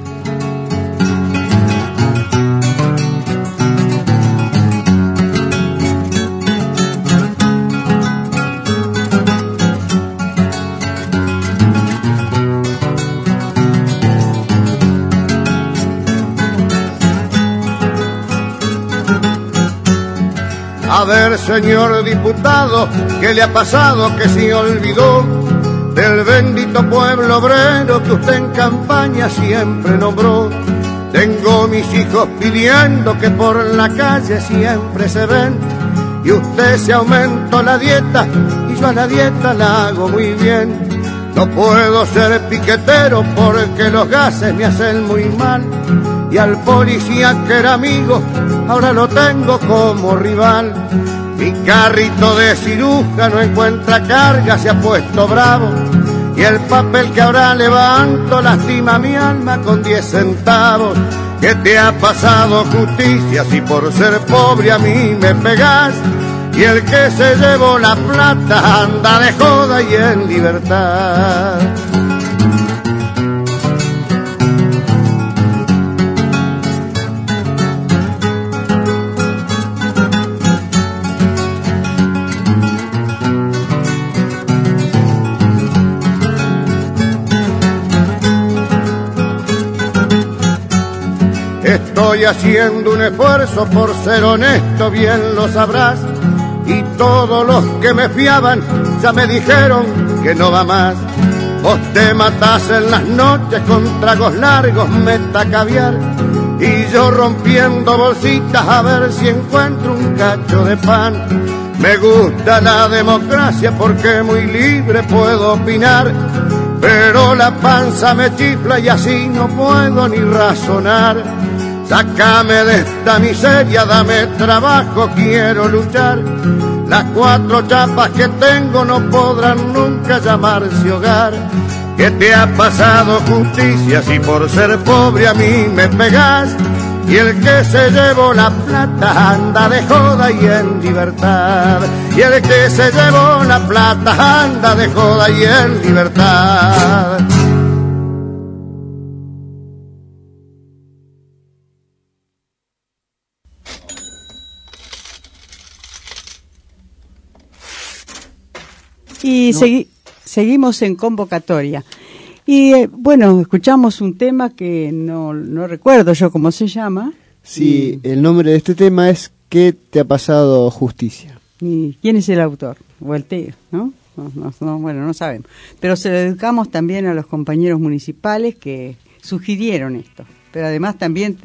A ver, señor diputado, ¿qué le ha pasado que se olvidó del bendito pueblo obrero que usted en campaña siempre nombró? Tengo mis hijos pidiendo que por la calle siempre se ven, y usted se aumentó la dieta y yo a la dieta la hago muy bien. No puedo ser piquetero porque los gases me hacen muy mal, y al policía que era amigo ahora lo tengo como rival. Mi carrito de ciruja no encuentra carga, se ha puesto bravo, y el papel que ahora levanto lastima mi alma con 10 centavos. ¿Qué te ha pasado, justicia, si por ser pobre a mí me pegás? Y el que se llevó la plata anda de joda y en libertad. Estoy haciendo un esfuerzo por ser honesto, bien lo sabrás, y todos los que me fiaban ya me dijeron que no va más. Vos te matás en las noches con tragos largos, meta caviar, y yo rompiendo bolsitas a ver si encuentro un cacho de pan. Me gusta la democracia porque muy libre puedo opinar, pero la panza me chifla y así no puedo ni razonar. Sácame de esta miseria, dame trabajo, quiero luchar. Las 4 chapas que tengo no podrán nunca llamarse hogar. ¿Qué te ha pasado, justicia, si por ser pobre a mí me pegás? Y el que se llevó la plata anda de joda y en libertad. Y el que se llevó la plata anda de joda y en libertad. Y seguimos en convocatoria. Y bueno, escuchamos un tema que no recuerdo yo cómo se llama. Sí, el nombre de este tema es ¿Qué te ha pasado, justicia? ¿Y quién es el autor? O el tío, ¿no? Bueno, no sabemos. Pero se lo dedicamos también a los compañeros municipales que sugirieron esto. Pero además también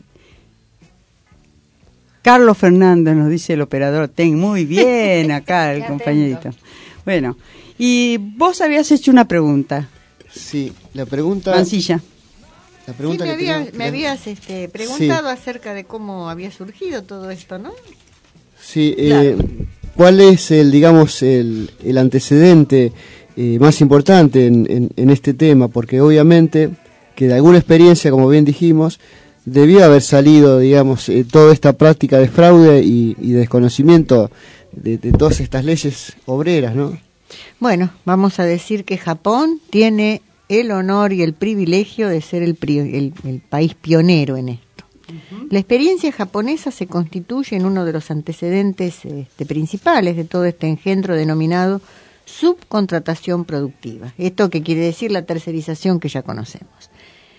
Carlos Fernández, nos dice el operador TEN. Muy bien acá el compañerito. Bueno, y vos habías hecho una pregunta. Sí, la pregunta... Mansilla. La pregunta sí, que me habías preguntado acerca de cómo había surgido todo esto, ¿no? Sí, Claro. ¿Cuál es el antecedente más importante en este tema? Porque obviamente que de alguna experiencia, como bien dijimos, debió haber salido, digamos, toda esta práctica de fraude y desconocimiento de todas estas leyes obreras, ¿no? Bueno, vamos a decir que Japón tiene el honor y el privilegio de ser el país pionero en esto. La experiencia japonesa se constituye en uno de los antecedentes principales de todo este engendro denominado subcontratación productiva. Esto que quiere decir la tercerización que ya conocemos.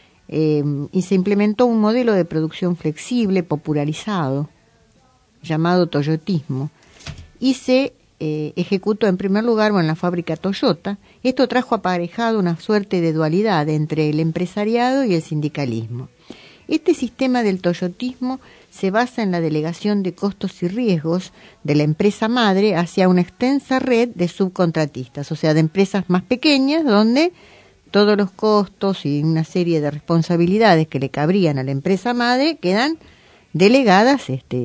Y se implementó un modelo de producción flexible, popularizado, llamado toyotismo, y se ejecutó en primer lugar en la fábrica Toyota. Esto trajo aparejado una suerte de dualidad entre el empresariado y el sindicalismo. Este sistema del toyotismo se basa en la delegación de costos y riesgos de la empresa madre hacia una extensa red de subcontratistas, o sea, de empresas más pequeñas donde todos los costos y una serie de responsabilidades que le cabrían a la empresa madre quedan delegadas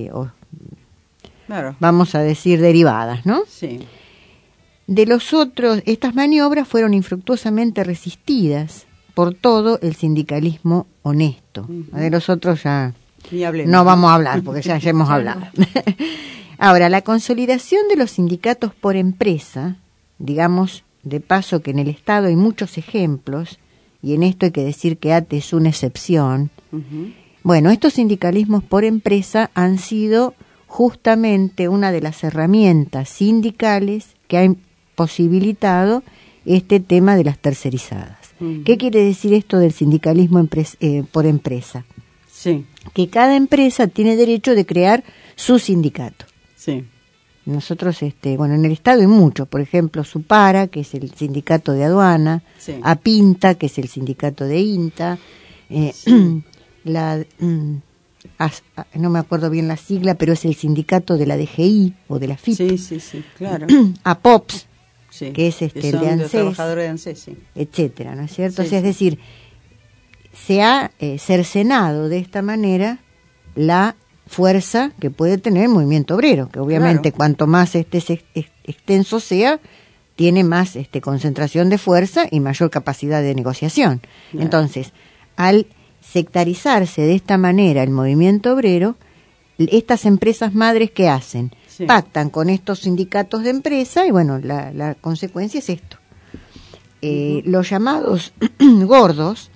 Claro. Vamos a decir derivadas, ¿no? Sí. De los otros, estas maniobras fueron infructuosamente resistidas por todo el sindicalismo honesto. De los otros ya no vamos a hablar, porque ya hemos hablado. Ahora, la consolidación de los sindicatos por empresa, digamos, de paso que en el Estado hay muchos ejemplos, y en esto hay que decir que ATE es una excepción. Bueno, estos sindicalismos por empresa han sido justamente una de las herramientas sindicales que han posibilitado este tema de las tercerizadas. ¿Qué quiere decir esto del sindicalismo por empresa? Sí. Que cada empresa tiene derecho de crear su sindicato. Sí. Nosotros, en el Estado hay muchos, por ejemplo, SUPARA, que es el sindicato de aduana, Sí. APINTA, que es el sindicato de INTA, no me acuerdo bien la sigla, pero es el sindicato de la DGI o de la FIP. Sí, claro. APOPS, sí, que es el de ANSES, trabajadores de ANSES, sí, etcétera, ¿no es cierto? Sí, o sea, es decir, se ha cercenado de esta manera la fuerza que puede tener el movimiento obrero, que obviamente cuanto más extenso sea, tiene más concentración de fuerza y mayor capacidad de negociación. Claro. Entonces, al sectarizarse de esta manera el movimiento obrero, estas empresas madres, ¿qué hacen? Sí. Pactan con estos sindicatos de empresa y bueno, la consecuencia es esto. Los llamados gordos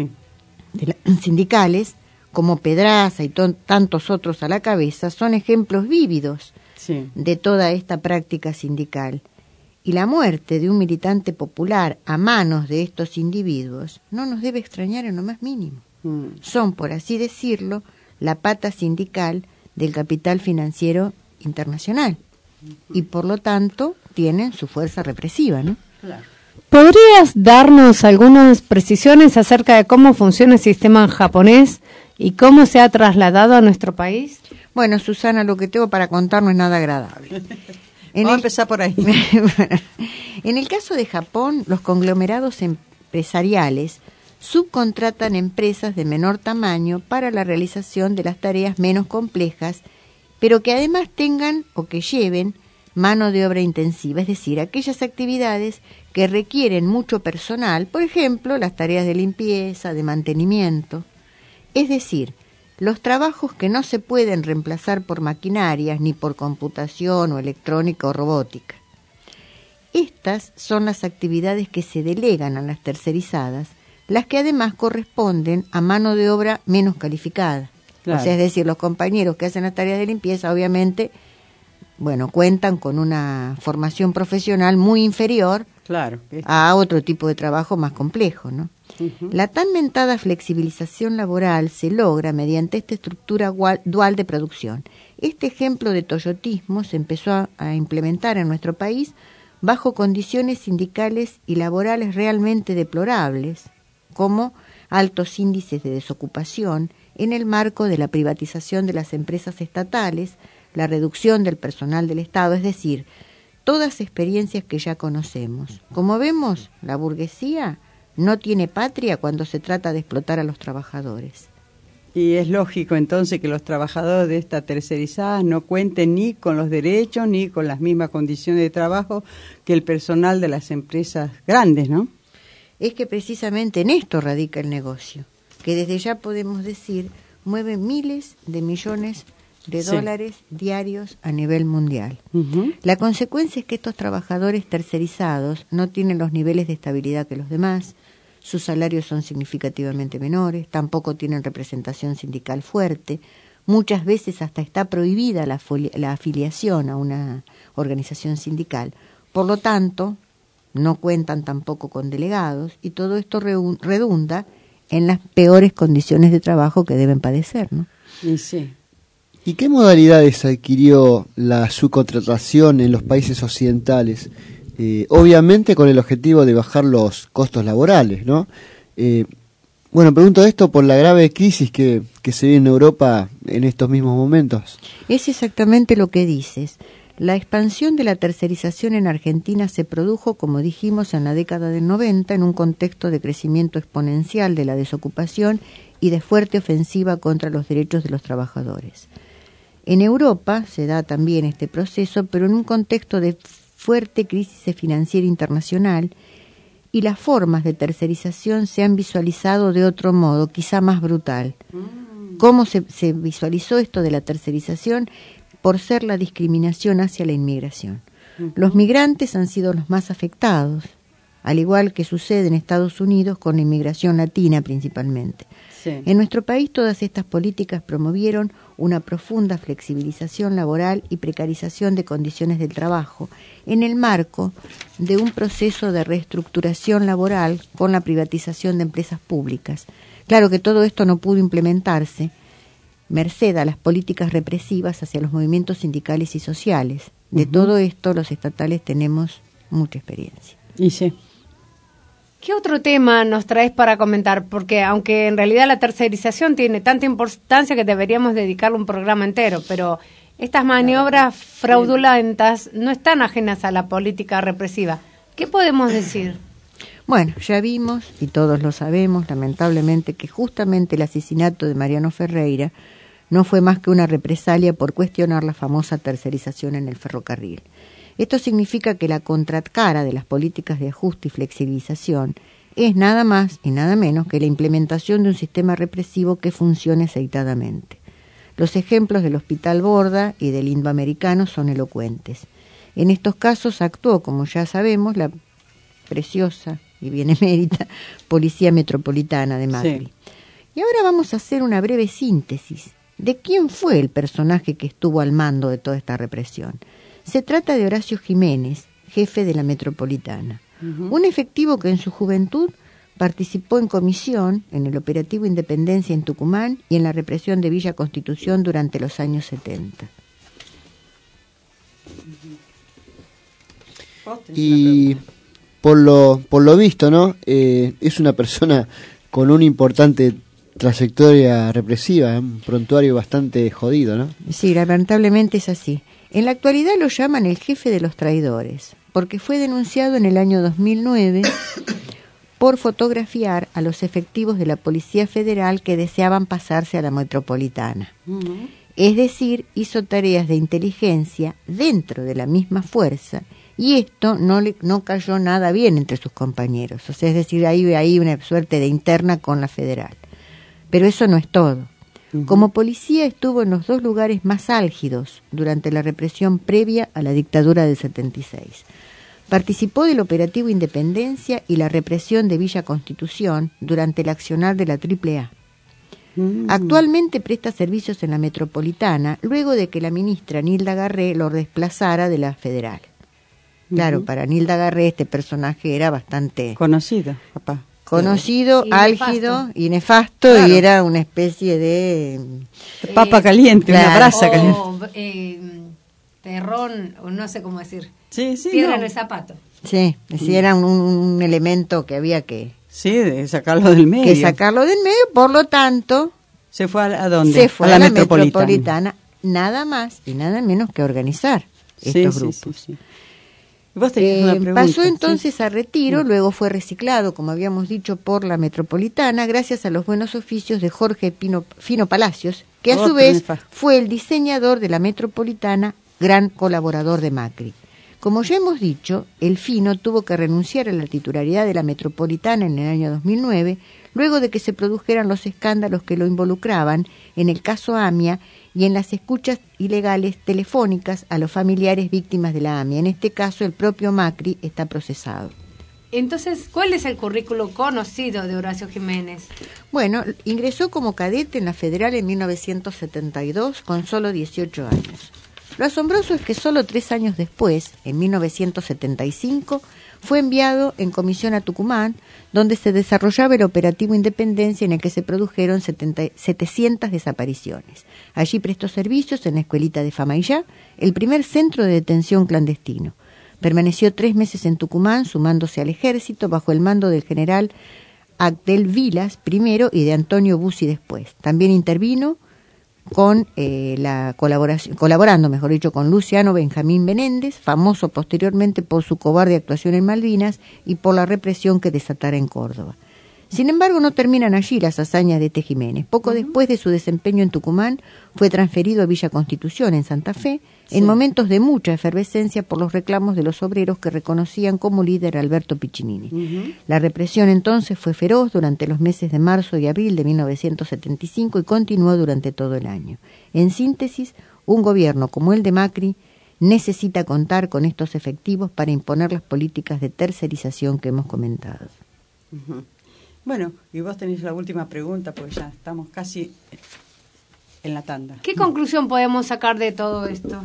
sindicales, como Pedraza y tantos otros a la cabeza, son ejemplos vívidos de toda esta práctica sindical. Y la muerte de un militante popular a manos de estos individuos no nos debe extrañar en lo más mínimo. Son, por así decirlo, la pata sindical del capital financiero internacional y por lo tanto tienen su fuerza represiva, ¿no? Claro. ¿Podrías darnos algunas precisiones acerca de cómo funciona el sistema japonés y cómo se ha trasladado a nuestro país? Bueno, Susana, lo que tengo para contar no es nada agradable. Vamos a empezar por ahí. En el caso de Japón, los conglomerados empresariales subcontratan empresas de menor tamaño para la realización de las tareas menos complejas, pero que además tengan o que lleven mano de obra intensiva, es decir, aquellas actividades que requieren mucho personal, por ejemplo, las tareas de limpieza, de mantenimiento, es decir, los trabajos que no se pueden reemplazar por maquinarias, ni por computación o electrónica o robótica. Estas son las actividades que se delegan a las tercerizadas, las que además corresponden a mano de obra menos calificada. Claro. O sea, es decir, los compañeros que hacen las tareas de limpieza, obviamente, bueno, cuentan con una formación profesional muy inferior a otro tipo de trabajo más complejo, ¿no? La tan mentada flexibilización laboral se logra mediante esta estructura dual de producción. Este ejemplo de toyotismo se empezó a implementar en nuestro país bajo condiciones sindicales y laborales realmente deplorables, como altos índices de desocupación en el marco de la privatización de las empresas estatales, la reducción del personal del Estado, es decir, todas experiencias que ya conocemos. Como vemos, la burguesía no tiene patria cuando se trata de explotar a los trabajadores. Y es lógico entonces que los trabajadores de estas tercerizadas no cuenten ni con los derechos ni con las mismas condiciones de trabajo que el personal de las empresas grandes, ¿no? Es que precisamente en esto radica el negocio, que desde ya podemos decir mueve miles de millones de dólares diarios a nivel mundial. La consecuencia es que estos trabajadores tercerizados no tienen los niveles de estabilidad que los demás, sus salarios son significativamente menores, tampoco tienen representación sindical fuerte, muchas veces hasta está prohibida la afiliación a una organización sindical, por lo tanto no cuentan tampoco con delegados y todo esto redunda en las peores condiciones de trabajo que deben padecer, ¿no? Sí. ¿Y qué modalidades adquirió la subcontratación en los países occidentales? Obviamente con el objetivo de bajar los costos laborales, ¿no? Bueno, pregunto esto por la grave crisis que se vive en Europa en estos mismos momentos. Es exactamente lo que dices. La expansión de la tercerización en Argentina se produjo, como dijimos, en la década del 90, en un contexto de crecimiento exponencial de la desocupación y de fuerte ofensiva contra los derechos de los trabajadores. En Europa se da también este proceso, pero en un contexto de fuerte crisis financiera internacional, y las formas de tercerización se han visualizado de otro modo, quizá más brutal. ¿Cómo se visualizó esto de la tercerización? Por ser la discriminación hacia la inmigración. Los migrantes han sido los más afectados, al igual que sucede en Estados Unidos con la inmigración latina principalmente. Sí. En nuestro país todas estas políticas promovieron una profunda flexibilización laboral y precarización de condiciones del trabajo en el marco de un proceso de reestructuración laboral con la privatización de empresas públicas. Claro que todo esto no pudo implementarse merced a las políticas represivas hacia los movimientos sindicales y sociales. De todo esto los estatales tenemos mucha experiencia. Y sí. ¿Qué otro tema nos traes para comentar? Porque aunque en realidad la tercerización tiene tanta importancia que deberíamos dedicarle un programa entero, pero estas maniobras fraudulentas no están ajenas a la política represiva. ¿Qué podemos decir? Bueno, ya vimos, y todos lo sabemos, lamentablemente, que justamente el asesinato de Mariano Ferreira no fue más que una represalia por cuestionar la famosa tercerización en el ferrocarril. Esto significa que la contracara de las políticas de ajuste y flexibilización es nada más y nada menos que la implementación de un sistema represivo que funcione aceitadamente. Los ejemplos del Hospital Borda y del Indoamericano son elocuentes. En estos casos actuó, como ya sabemos, la preciosa y benemérita Policía Metropolitana de Macri. Sí. Y ahora vamos a hacer una breve síntesis de quién fue el personaje que estuvo al mando de toda esta represión. Se trata de Horacio Jiménez, jefe de la Metropolitana, un efectivo que en su juventud participó en comisión en el operativo Independencia en Tucumán y en la represión de Villa Constitución durante los años 70. Y por lo visto, ¿no? Es una persona con una importante trayectoria represiva, un prontuario bastante jodido, ¿no? Sí, lamentablemente es así. En la actualidad lo llaman el jefe de los traidores, porque fue denunciado en el año 2009 por fotografiar a los efectivos de la Policía Federal que deseaban pasarse a la Metropolitana. Es decir, hizo tareas de inteligencia dentro de la misma fuerza y esto no cayó nada bien entre sus compañeros. O sea, es decir, hay una suerte de interna con la Federal. Pero eso no es todo. Como policía estuvo en los dos lugares más álgidos durante la represión previa a la dictadura del 76. Participó del operativo Independencia y la represión de Villa Constitución durante el accionar de la AAA. Actualmente presta servicios en la Metropolitana luego de que la ministra Nilda Garré lo desplazara de la Federal. Claro, para Nilda Garré este personaje era bastante conocido, papá. Conocido, álgido y nefasto, claro. Y era una especie de papa caliente, una brasa caliente. Terrón, o no sé cómo decir. Sí, piedra en el zapato. Sí, era un elemento que había que... Sí, de sacarlo del medio. Por lo tanto... ¿Se fue a dónde? Se fue a la Metropolitana, nada más y nada menos que organizar estos grupos. Sí. Vos tenías una pregunta. Pasó entonces a retiro, luego fue reciclado, como habíamos dicho, por la Metropolitana, gracias a los buenos oficios de Jorge Fino Palacios, que a su vez fue el diseñador de la Metropolitana, gran colaborador de Macri. Como ya hemos dicho, el Fino tuvo que renunciar a la titularidad de la Metropolitana en el año 2009, luego de que se produjeran los escándalos que lo involucraban en el caso AMIA y en las escuchas ilegales telefónicas a los familiares víctimas de la AMIA. En este caso, el propio Macri está procesado. Entonces, ¿cuál es el currículo conocido de Horacio Jiménez? Bueno, ingresó como cadete en la Federal en 1972 con solo 18 años. Lo asombroso es que solo 3 años después, en 1975, fue enviado en comisión a Tucumán, donde se desarrollaba el operativo Independencia en el que se produjeron 700 desapariciones. Allí prestó servicios en la Escuelita de Famaillá, el primer centro de detención clandestino. Permaneció 3 meses en Tucumán, sumándose al ejército bajo el mando del general Abdel Vilas primero y de Antonio Bussi después. También intervino con colaborando con Luciano Benjamín Menéndez, famoso posteriormente por su cobarde actuación en Malvinas y por la represión que desatara en Córdoba. Sin embargo, no terminan allí las hazañas de Jiménez. Poco después de su desempeño en Tucumán, fue transferido a Villa Constitución, en Santa Fe, en momentos de mucha efervescencia por los reclamos de los obreros que reconocían como líder a Alberto Piccinini. La represión entonces fue feroz durante los meses de marzo y abril de 1975 y continuó durante todo el año. En síntesis, un gobierno como el de Macri necesita contar con estos efectivos para imponer las políticas de tercerización que hemos comentado. Bueno, y vos tenés la última pregunta, porque ya estamos casi en la tanda. ¿Qué conclusión podemos sacar de todo esto?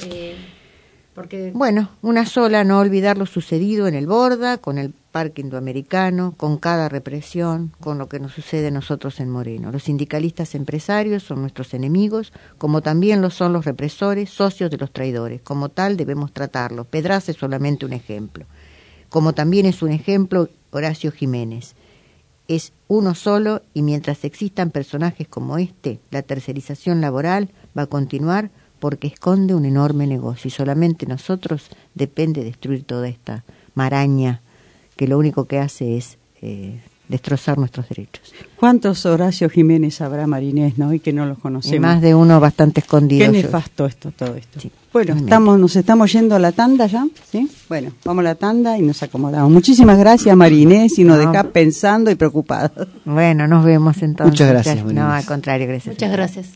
Bueno, una sola, no olvidar lo sucedido en el Borda, con el Parque Indoamericano, con cada represión, con lo que nos sucede a nosotros en Moreno. Los sindicalistas empresarios son nuestros enemigos, como también lo son los represores, socios de los traidores. Como tal debemos tratarlos. Pedraza es solamente un ejemplo. como también es un ejemplo Horacio Jiménez. Es uno solo y mientras existan personajes como este, la tercerización laboral va a continuar porque esconde un enorme negocio y solamente nosotros depende destruir toda esta maraña que lo único que hace es destrozar nuestros derechos. ¿Cuántos Horacio Jiménez habrá, Marinés, no? Y que no los conocemos. Y más de uno bastante escondido. Qué nefasto todo esto. Sí. Bueno, nos estamos yendo a la tanda ya, ¿sí? Bueno, vamos a la tanda y nos acomodamos. Muchísimas gracias, Marinés, y nos dejás pensando y preocupados. Bueno, nos vemos entonces. Muchas gracias, Marinés. No, al contrario, gracias. Muchas gracias.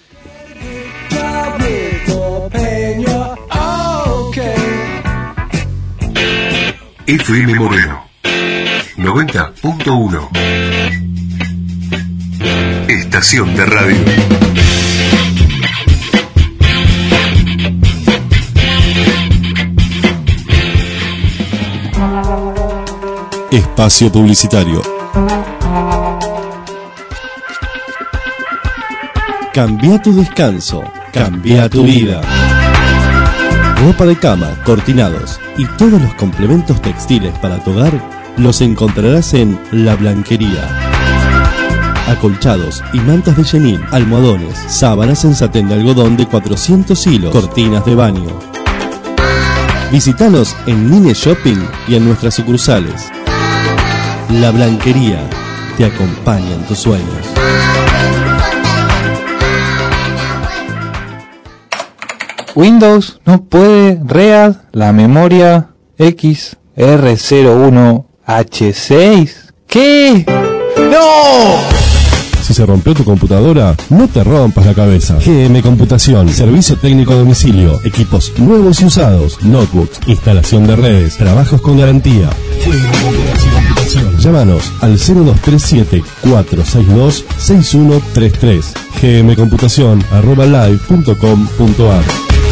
FM Moreno 90.1 Estación de radio. Espacio publicitario. Cambia tu descanso, cambia tu vida. Ropa de cama, cortinados y todos los complementos textiles para tu hogar los encontrarás en La Blanquería. Acolchados y mantas de chenil, almohadones, sábanas en satén de algodón de 400 hilos, cortinas de baño. Visítanos en Mine Shopping y en nuestras sucursales. La Blanquería te acompaña en tus sueños. Windows no puede read la memoria XR01H6. ¿Qué? ¡No! Si se rompió tu computadora, no te rompas la cabeza. GM Computación, servicio técnico a domicilio, equipos nuevos y usados, notebooks, instalación de redes, trabajos con garantía. Llámanos al 0237-462-6133. gmcomputacion@live.com.ar.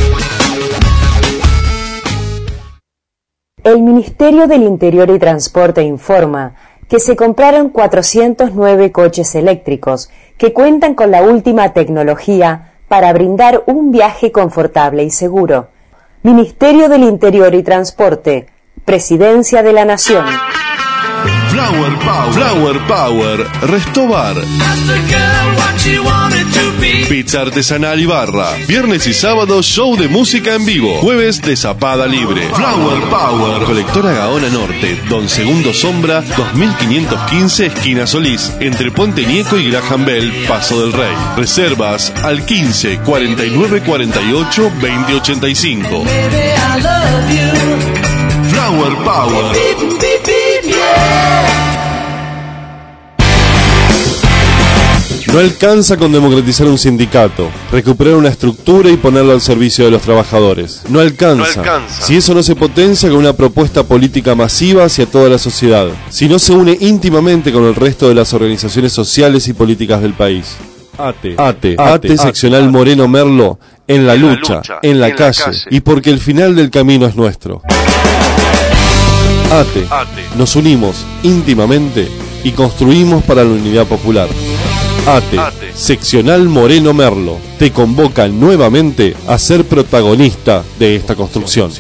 El Ministerio del Interior y Transporte informa que se compraron 409 coches eléctricos que cuentan con la última tecnología para brindar un viaje confortable y seguro. Ministerio del Interior y Transporte, Presidencia de la Nación. Flower Power, Restobar. Pizza artesanal y barra. Viernes y sábado show de música en vivo. Jueves de zapada libre. Flower Power. Colectora Gaona Norte, Don Segundo Sombra, 2515 esquina Solís, entre Puente Nieco y Graham Bell, Paso del Rey. Reservas al 15 49 48 20 85. Flower Power. No alcanza con democratizar un sindicato, recuperar una estructura y ponerlo al servicio de los trabajadores. No alcanza. Si eso no se potencia con una propuesta política masiva hacia toda la sociedad, si no se une íntimamente con el resto de las organizaciones sociales y políticas del país. ATE seccional Moreno Merlo, en la lucha, en la calle, y porque el final del camino es nuestro. ATE, nos unimos íntimamente y construimos para la unidad popular. ATE, seccional Moreno Merlo, te convoca nuevamente a ser protagonista de esta construcción.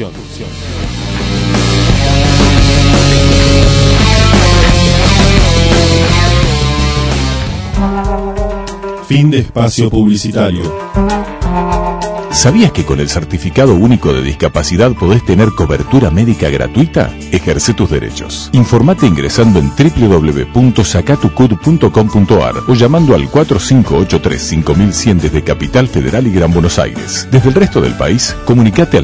Fin de espacio publicitario. ¿Sabías que con el Certificado Único de Discapacidad podés tener cobertura médica gratuita? Ejerce tus derechos. Informate ingresando en www.sacatucud.com.ar o llamando al 4583-5100 desde Capital Federal y Gran Buenos Aires. Desde el resto del país, comunicate al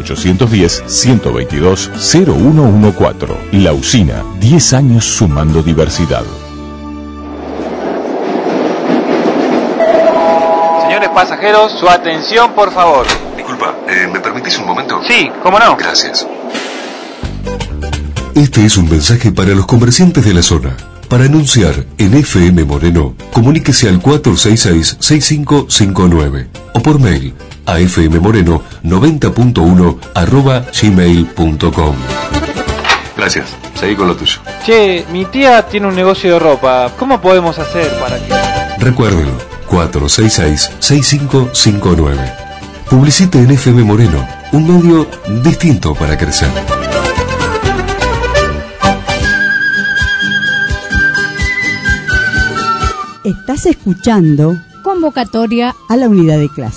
0810-122-0114. La Usina, 10 años sumando diversidad. Señores pasajeros, su atención, por favor. Disculpa, ¿me permitís un momento? Sí, cómo no. Gracias. Este es un mensaje para los comerciantes de la zona. Para anunciar en FM Moreno, comuníquese al 466-6559 o por mail a fmmoreno90.1@gmail.com. Gracias. Seguí con lo tuyo. Che, mi tía tiene un negocio de ropa. ¿Cómo podemos hacer para que...? Recuérdelo. 466-6559. Publicite en FM Moreno, un medio distinto para crecer. Estás escuchando Convocatoria a la unidad de clase.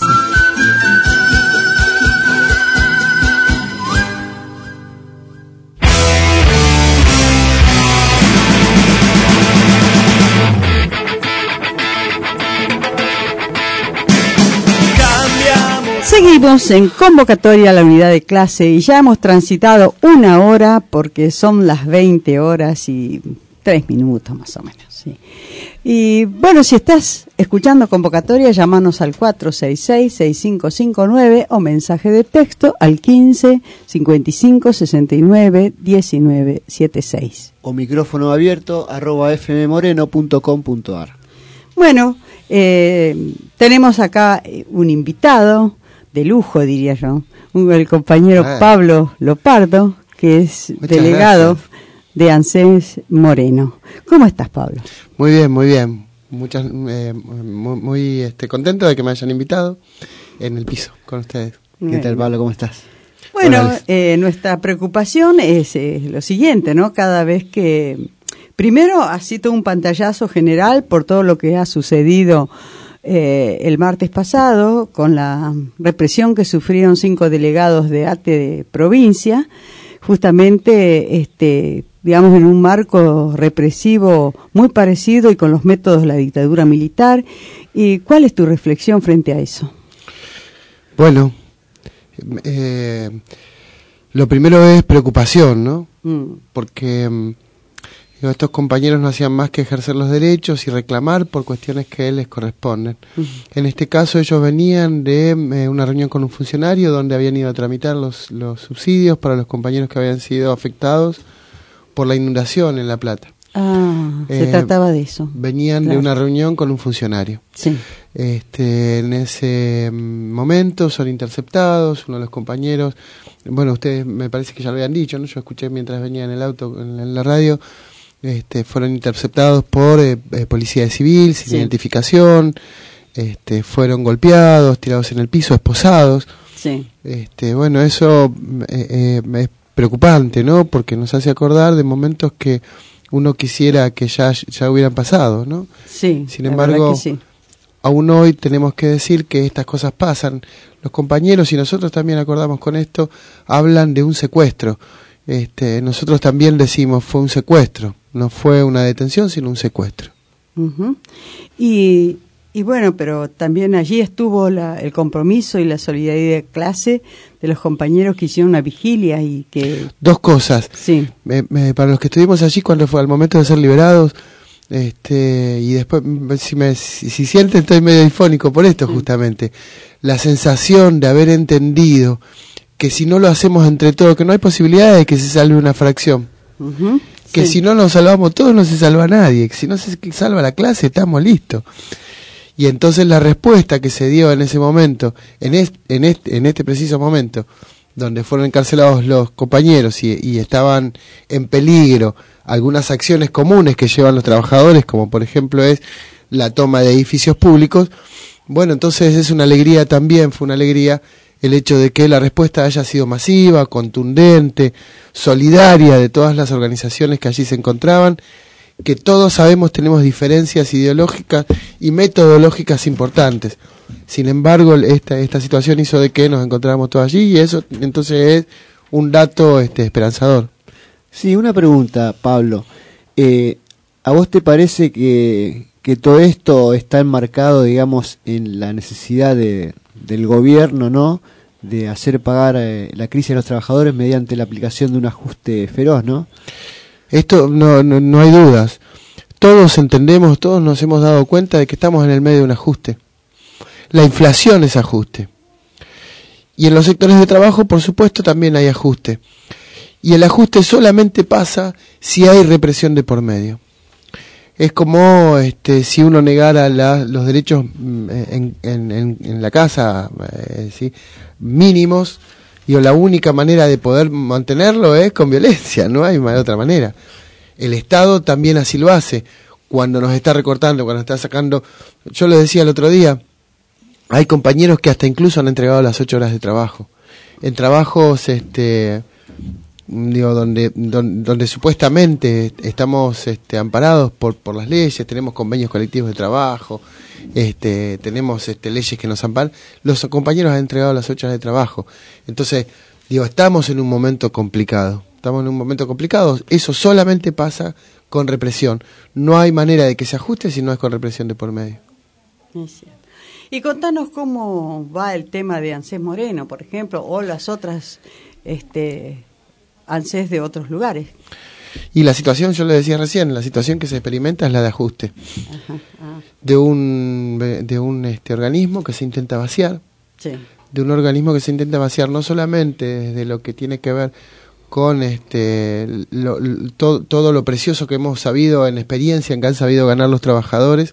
Seguimos en Convocatoria a la unidad de clase y ya hemos transitado 1 hora porque son las 20 horas y 3 minutos más o menos. Sí. Y bueno, si estás escuchando Convocatoria, llámanos al 466-6559 o mensaje de texto al 15-55-69-1976. O micrófono abierto @fmmoreno.com.ar. Bueno, tenemos acá un invitado de lujo, diría yo, el compañero Pablo Lopardo, que es delegado de ANSES Moreno. ¿Cómo estás, Pablo? Muy bien, muy bien. Muy contento de que me hayan invitado en el piso con ustedes. ¿Qué tal, Pablo? ¿Cómo estás? Bueno, nuestra preocupación es lo siguiente, ¿no? Cada vez que... Primero, así todo un pantallazo general por todo lo que ha sucedido el martes pasado con la represión que sufrieron 5 delegados de ATE de provincia, justamente, digamos, en un marco represivo muy parecido y con los métodos de la dictadura militar. ¿Y cuál es tu reflexión frente a eso? Bueno, lo primero es preocupación, ¿no? Porque estos compañeros no hacían más que ejercer los derechos y reclamar por cuestiones que les corresponden. En este caso ellos venían de una reunión con un funcionario donde habían ido a tramitar los subsidios para los compañeros que habían sido afectados por la inundación en La Plata. Se trataba de eso. Venían de una reunión con un funcionario. Sí. En ese momento son interceptados, uno de los compañeros, bueno, ustedes me parece que ya lo habían dicho, ¿no? Yo escuché mientras venía en el auto, en la radio, fueron interceptados por policía de civil, sin identificación, fueron golpeados, tirados en el piso, esposados. Sí. Bueno, eso es preocupante, ¿no? Porque nos hace acordar de momentos que uno quisiera que ya hubieran pasado, ¿no? Sí. Sin embargo, sí, aún hoy tenemos que decir que estas cosas pasan. Los compañeros, y nosotros también acordamos con esto, hablan de un secuestro. Nosotros también decimos fue un secuestro, no fue una detención, sino un secuestro. Y bueno, pero también allí estuvo el compromiso y la solidaridad de clase de los compañeros que hicieron una vigilia y que... Dos cosas. Sí. Para los que estuvimos allí cuando fue al momento de ser liberados, y después, si sienten, estoy medio difónico por esto justamente, la sensación de haber entendido que si no lo hacemos entre todos, que no hay posibilidad de que se salve una fracción, que si no nos salvamos todos no se salva nadie, que si no se salva la clase estamos listos. Y entonces la respuesta que se dio en ese momento, en este preciso momento, donde fueron encarcelados los compañeros y estaban en peligro algunas acciones comunes que llevan los trabajadores, como por ejemplo es la toma de edificios públicos, bueno, entonces es una alegría también, fue una alegría el hecho de que la respuesta haya sido masiva, contundente, solidaria de todas las organizaciones que allí se encontraban, que todos sabemos tenemos diferencias ideológicas y metodológicas importantes. Sin embargo, esta situación hizo de que nos encontráramos todos allí y eso entonces es un dato esperanzador. Sí, una pregunta, Pablo. ¿A vos te parece que todo esto está enmarcado, digamos, en la necesidad del gobierno, ¿no?, de hacer pagar la crisis de los trabajadores mediante la aplicación de un ajuste feroz, ¿no? Esto no hay dudas. Todos entendemos, todos nos hemos dado cuenta de que estamos en el medio de un ajuste. La inflación es ajuste. Y en los sectores de trabajo, por supuesto, también hay ajuste. Y el ajuste solamente pasa si hay represión de por medio. Es como si uno negara los derechos en la casa, ¿sí?, mínimos, y la única manera de poder mantenerlo es con violencia, no hay otra manera. El Estado también así lo hace, cuando nos está recortando, cuando está sacando... Yo lo decía el otro día, hay compañeros que hasta incluso han entregado las 8 horas de trabajo, en trabajos donde supuestamente estamos amparados por las leyes, tenemos convenios colectivos de trabajo, tenemos leyes que nos amparan, los compañeros han entregado las 8 horas de trabajo. Entonces, estamos en un momento complicado. Eso solamente pasa con represión. No hay manera de que se ajuste si no es con represión de por medio. Es cierto. Y contanos cómo va el tema de ANSES Moreno, por ejemplo, o las otras ANSES de otros lugares. Y la situación, yo le decía recién, la situación que se experimenta es la de ajuste. De un organismo que se intenta vaciar. Sí. De un organismo que se intenta vaciar no solamente desde lo que tiene que ver con todo lo precioso que hemos sabido en experiencia, en que han sabido ganar los trabajadores,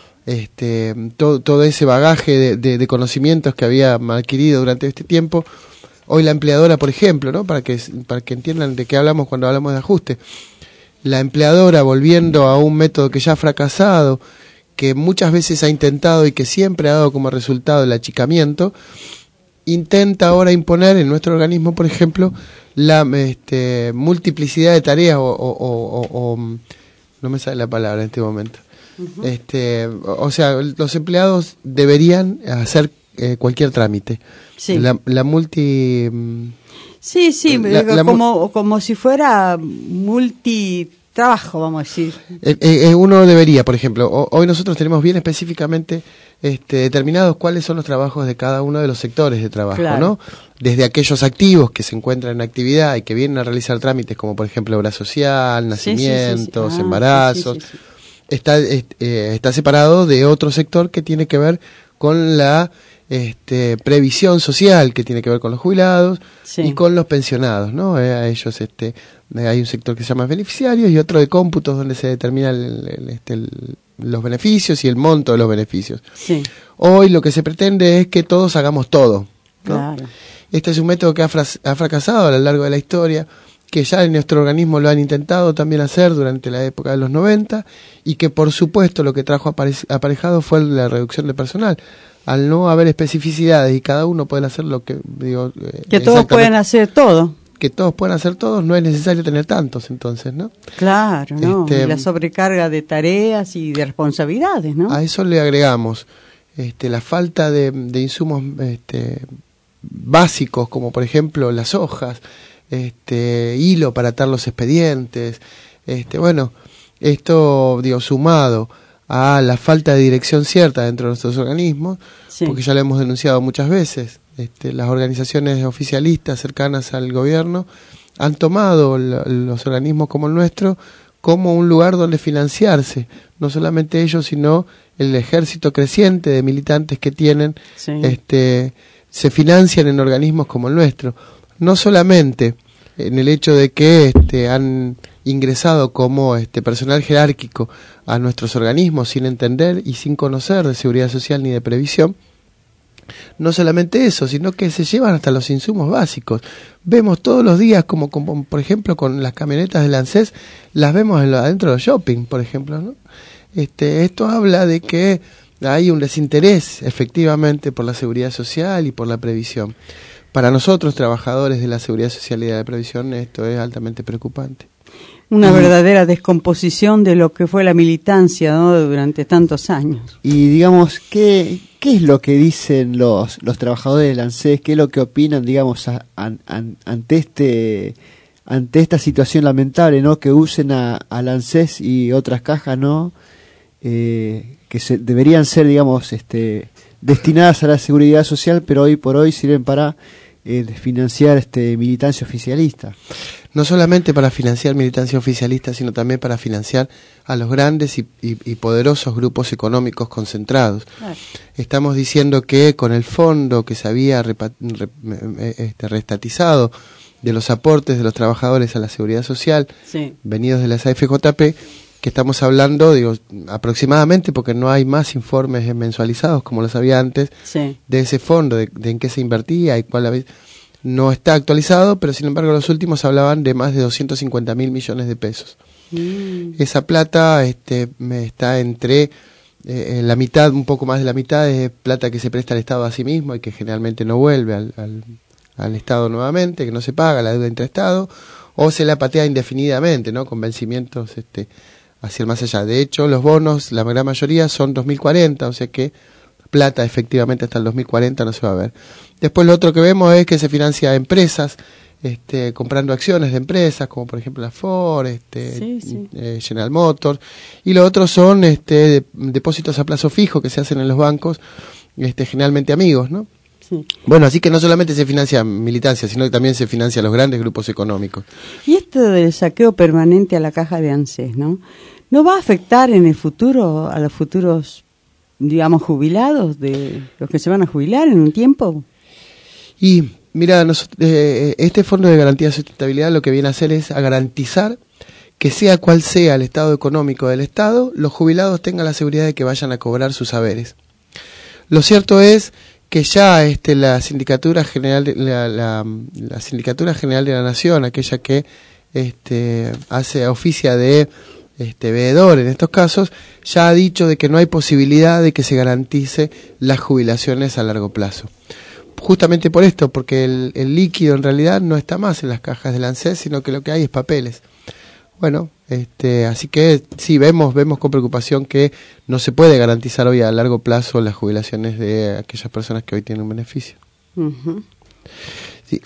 todo ese bagaje de conocimientos que había adquirido durante este tiempo. Hoy la empleadora, por ejemplo, ¿no? Para que entiendan de qué hablamos cuando hablamos de ajuste, la empleadora, volviendo a un método que ya ha fracasado, que muchas veces ha intentado y que siempre ha dado como resultado el achicamiento, intenta ahora imponer en nuestro organismo, por ejemplo, la multiplicidad de tareas o no me sale la palabra en este momento. O sea, los empleados deberían hacer cualquier trámite. Sí. La multi... Sí, como si fuera multitrabajo, vamos a decir. Uno debería, por ejemplo, hoy nosotros tenemos bien específicamente determinados cuáles son los trabajos de cada uno de los sectores de trabajo, claro, ¿no? Desde aquellos activos que se encuentran en actividad y que vienen a realizar trámites como, por ejemplo, obra social, nacimientos, embarazos. Está separado de otro sector que tiene que ver con la previsión social, que tiene que ver con los jubilados y con los pensionados, ¿no? A ellos hay un sector que se llama beneficiarios y otro de cómputos donde se determinan los beneficios y el monto de los beneficios. Sí. Hoy lo que se pretende es que todos hagamos todo, ¿no? Claro. Este es un método que ha fracasado a lo largo de la historia, que ya en nuestro organismo lo han intentado también hacer durante la época de los 90 y que por supuesto lo que trajo aparejado fue la reducción de personal. Al no haber especificidades y cada uno puede hacer lo que que todos pueden hacer todo. Que todos pueden hacer todo, no es necesario tener tantos entonces, ¿no? Claro, ¿no? Y la sobrecarga de tareas y de responsabilidades, ¿no? A eso le agregamos la falta de insumos básicos, como por ejemplo las hojas, hilo para atar los expedientes, esto sumado a la falta de dirección cierta dentro de nuestros organismos, porque ya lo hemos denunciado muchas veces. Las organizaciones oficialistas cercanas al gobierno han tomado los organismos como el nuestro como un lugar donde financiarse, no solamente ellos, sino el ejército creciente de militantes que tienen, se financian en organismos como el nuestro, no solamente en el hecho de que han ingresado como personal jerárquico a nuestros organismos sin entender y sin conocer de seguridad social ni de previsión. No solamente eso, sino que se llevan hasta los insumos básicos. Vemos todos los días, como por ejemplo con las camionetas del ANSES, las vemos adentro de los shopping, por ejemplo, ¿no? Esto habla de que hay un desinterés efectivamente por la seguridad social y por la previsión. Para nosotros, trabajadores de la seguridad social y de la previsión, esto es altamente preocupante. Una verdadera descomposición de lo que fue la militancia, ¿no? Durante tantos años. Y digamos, ¿qué es lo que dicen los trabajadores del ANSES? ¿Qué es lo que opinan, digamos, ante esta situación lamentable, ¿no? Que usen al ANSES y otras cajas, ¿no? Que deberían ser, digamos, destinadas a la seguridad social, pero hoy por hoy sirven para financiar militancia oficialista. No solamente para financiar militancia oficialista, sino también para financiar a los grandes y poderosos grupos económicos concentrados. Claro. Estamos diciendo que con el fondo que se había reestatizado de los aportes de los trabajadores a la seguridad social, venidos de las AFJP, que estamos hablando, aproximadamente, porque no hay más informes mensualizados como los había antes, de ese fondo, de en qué se invertía y cuál no está actualizado, pero sin embargo los últimos hablaban de más de 250.000 millones de pesos. Esa plata está entre la mitad, un poco más de la mitad, es plata que se presta al Estado a sí mismo y que generalmente no vuelve al Estado nuevamente, que no se paga, la deuda entre Estado. o se la patea indefinidamente, ¿no? Con vencimientos hacia el más allá. De hecho, los bonos, la gran mayoría son 2040, o sea que plata efectivamente hasta el 2040 no se va a ver. Después lo otro que vemos es que se financia a empresas, comprando acciones de empresas, como por ejemplo la Ford, General Motors, y lo otro son depósitos a plazo fijo que se hacen en los bancos, generalmente amigos, ¿no? Sí. Bueno, así que no solamente se financia militancia, sino que también se financia a los grandes grupos económicos. Y esto del saqueo permanente a la caja de ANSES, ¿no va a afectar en el futuro a los futuros, digamos, jubilados, de los que se van a jubilar en un tiempo? Y mira, este Fondo de Garantía de Sustentabilidad lo que viene a hacer es a garantizar que sea cual sea el estado económico del Estado, los jubilados tengan la seguridad de que vayan a cobrar sus haberes. Lo cierto es que ya la Sindicatura General de la Sindicatura General de la Nación, aquella que oficia de veedor en estos casos, ya ha dicho de que no hay posibilidad de que se garantice las jubilaciones a largo plazo. Justamente por esto, porque el líquido en realidad no está más en las cajas del ANSES, sino que lo que hay es papeles. Bueno, así que sí, vemos con preocupación que no se puede garantizar hoy a largo plazo las jubilaciones de aquellas personas que hoy tienen un beneficio. Uh-huh. Sí.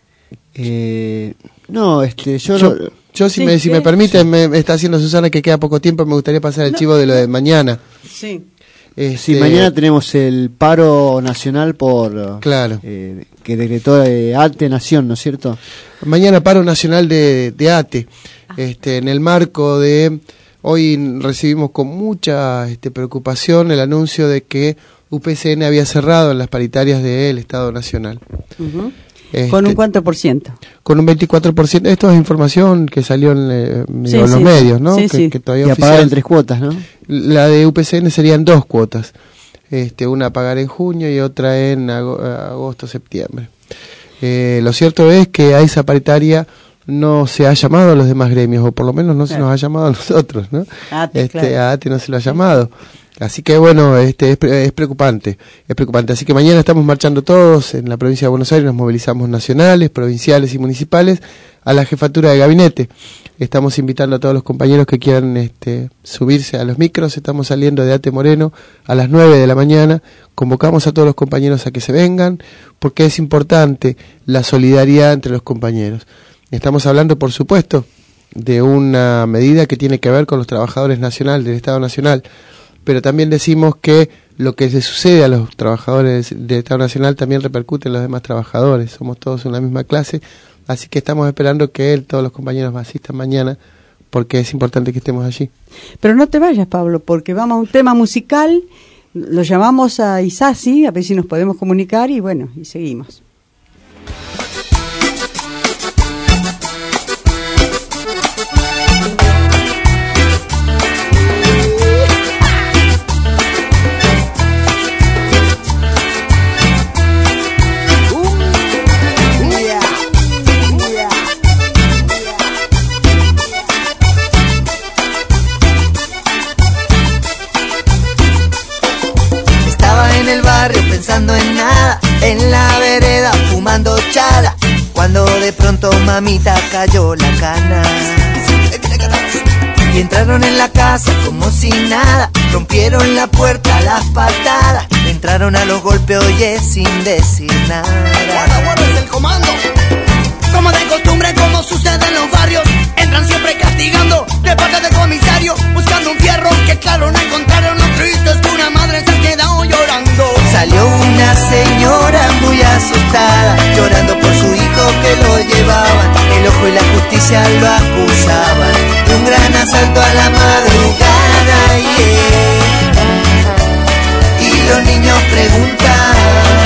Yo si me permite, me está haciendo Susana que queda poco tiempo, me gustaría pasar el chivo de lo de mañana. Sí. Sí, mañana tenemos el paro nacional claro. Que decretó ATE Nación, ¿no es cierto? Mañana paro nacional de ATE. En el marco de hoy recibimos con mucha preocupación el anuncio de que UPCN había cerrado en las paritarias del Estado Nacional. Uh-huh. ¿Con un cuánto por ciento? Con un 24%. Esto es información que salió en los medios, ¿no? Sí, que todavía y a pagar en 3 cuotas, ¿no? La de UPCN serían 2 cuotas. Una a pagar en junio y otra en agosto-septiembre. Lo cierto es que a esa paritaria no se ha llamado a los demás gremios, o por lo menos no se nos ha llamado a nosotros, ¿no? Claro. A ATE no se lo ha llamado. Así que bueno, es preocupante, Así que mañana estamos marchando todos en la provincia de Buenos Aires, nos movilizamos nacionales, provinciales y municipales a la jefatura de gabinete. Estamos invitando a todos los compañeros que quieran subirse a los micros. Estamos saliendo de ATE Moreno a las 9 de la mañana. Convocamos a todos los compañeros a que se vengan, porque es importante la solidaridad entre los compañeros. Estamos hablando, por supuesto, de una medida que tiene que ver con los trabajadores nacionales del Estado Nacional, pero también decimos que lo que le sucede a los trabajadores del Estado Nacional también repercute en los demás trabajadores. Somos todos una misma clase, así que estamos esperando que todos los compañeros asistan mañana, porque es importante que estemos allí. Pero no te vayas, Pablo, porque vamos a un tema musical, lo llamamos a Isasi, a ver si nos podemos comunicar, y bueno, y seguimos. Pensando en nada, en la vereda fumando chala, cuando de pronto mamita cayó la cana. Y entraron en la casa como si nada, rompieron la puerta a las patadas, entraron a los golpes, oye, sin decir nada. Guarda, es el comando. Como de costumbre, como sucede en los barrios, entran siempre castigando de parte del comisario, buscando un fierro que claro no encontraron. Lo triste es que una madre se ha quedado llorando. Salió una señora muy asustada, llorando por su hijo que lo llevaban. El ojo y la justicia lo acusaban de un gran asalto a la madrugada, yeah. Y los niños preguntan: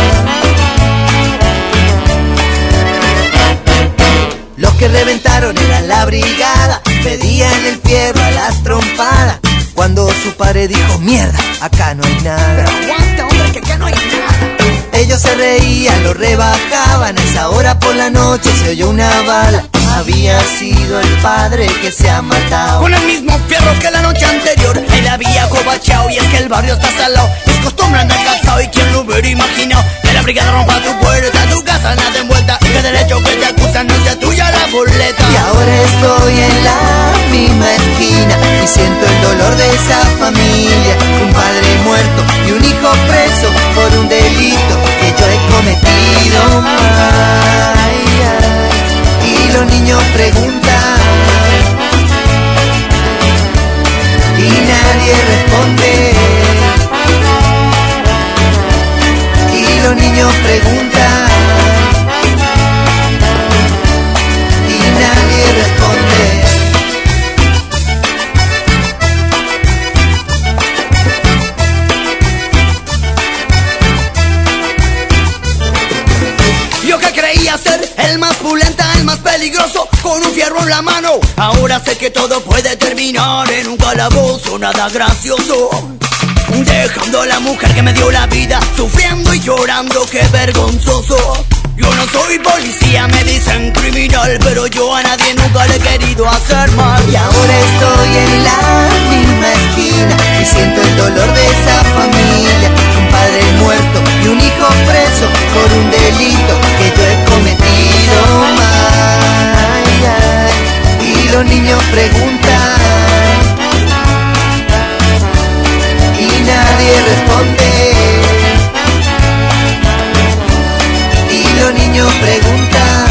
los que reventaron eran la brigada, pedían el fierro a las trompadas. Cuando su padre dijo: mierda, acá no hay nada. Pero aguanta, hombre, que acá no hay nada. Ellos se reían, lo rebajaban. A esa hora por la noche se oyó una bala. Había sido el padre que se ha matado. Con el mismo fierro que la noche anterior él había cobachado. Y es que el barrio está salado, es costumbre andar calzado. Y quién lo hubiera imaginado que la brigada rompa tu puerta, tu casa nada envuelta, y que derecho que te acusan no sea tuya la boleta. Y ahora estoy en la misma esquina y siento el dolor de esa familia. Un padre muerto y un hijo preso por un delito que yo he cometido. Ay, ay. Y los niños preguntan y nadie responde. Y los niños preguntan y nadie responde. Yo que creía ser el más pulenta, el más peligroso, con un fierro en la mano, ahora sé que todo puede terminar en un calabozo, nada gracioso. Dejando a la mujer que me dio la vida, sufriendo y llorando, qué vergonzoso. Yo no soy policía, me dicen criminal, pero yo a nadie nunca le he querido hacer mal. Y ahora estoy en la misma esquina y siento el dolor de esa familia. Un padre muerto y un hijo preso por un delito que yo he cometido. Ay, ay. Y los niños preguntan y nadie responde. Y los niños preguntan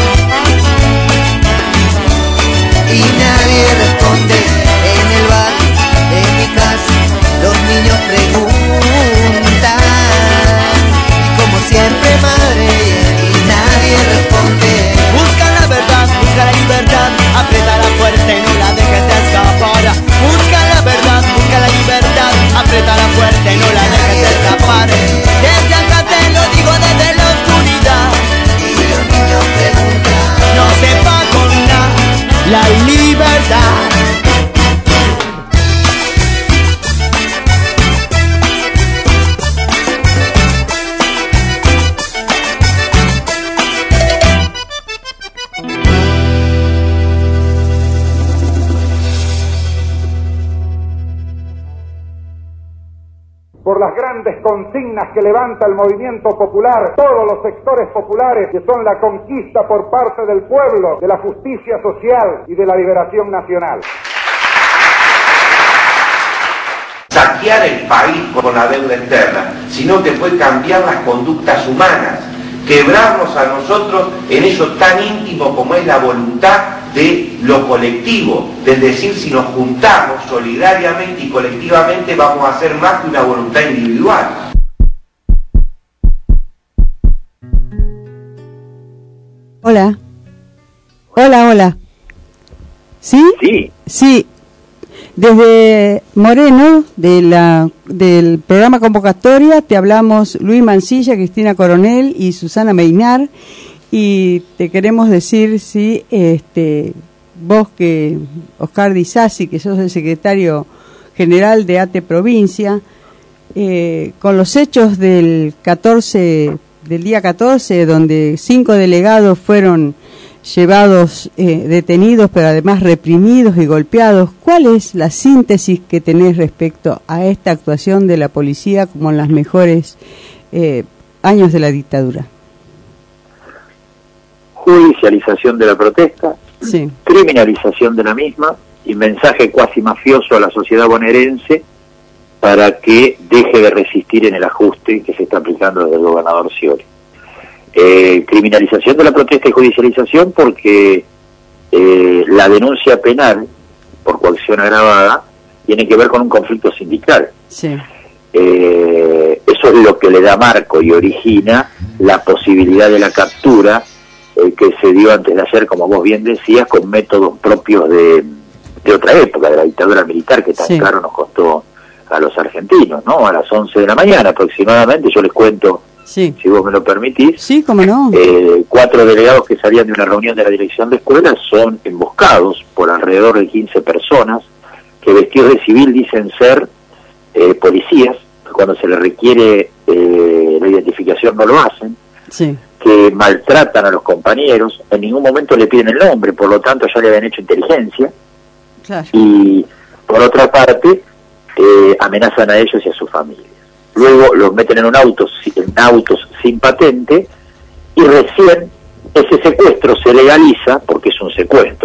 y nadie responde. En el bar, en mi casa, los niños preguntan. Y como siempre, madre, y nadie responde. Busca la verdad, busca la libertad, apriétala fuerte, no la dejes de escapar. Busca la verdad, busca la libertad, apriétala fuerte, no la dejes de escapar. Desde acá te lo digo desde la oscuridad. Y los niños preguntan, no se va con nada, la libertad. Por las grandes consignas que levanta el movimiento popular, todos los sectores populares, que son la conquista por parte del pueblo de la justicia social y de la liberación nacional. Saquear el país con la deuda externa, sino que fue cambiar las conductas humanas, quebrarnos a nosotros en eso tan íntimo como es la voluntad de lo colectivo, del decir, si nos juntamos solidariamente y colectivamente vamos a hacer más que una voluntad individual. Hola. Hola. ¿Sí? Sí. Sí. Desde Moreno, del programa Convocatoria, te hablamos Luis Mansilla, Cristina Coronel y Susana Meinar. Y te queremos decir, sí, vos que, Oscar Di Sassi, que sos el secretario general de ATE Provincia, con los hechos del día 14, donde 5 delegados fueron llevados, detenidos, pero además reprimidos y golpeados, ¿cuál es la síntesis que tenés respecto a esta actuación de la policía como en los mejores años de la dictadura? Judicialización de la protesta, sí, criminalización de la misma y mensaje cuasi mafioso a la sociedad bonaerense para que deje de resistir en el ajuste que se está aplicando desde el gobernador Scioli. Criminalización de la protesta y judicialización porque la denuncia penal por coacción agravada tiene que ver con un conflicto sindical. Sí. Eso es lo que le da marco y origina la posibilidad de la captura que se dio antes de ayer, como vos bien decías, con métodos propios de otra época, de la dictadura militar, que tan sí, caro nos costó a los argentinos, ¿no? A las 11 de la mañana aproximadamente, yo les cuento, sí, si vos me lo permitís. Sí, cómo no. 4 delegados que salían de una reunión de la dirección de escuelas son emboscados por alrededor de 15 personas que vestidos de civil dicen ser policías, que cuando se les requiere la identificación no lo hacen. Sí. Que maltratan a los compañeros, en ningún momento le piden el nombre, por lo tanto ya le habían hecho inteligencia. Claro. Y por otra parte amenazan a ellos y a sus familias. Luego los meten en autos sin patente y recién ese secuestro se legaliza, porque es un secuestro,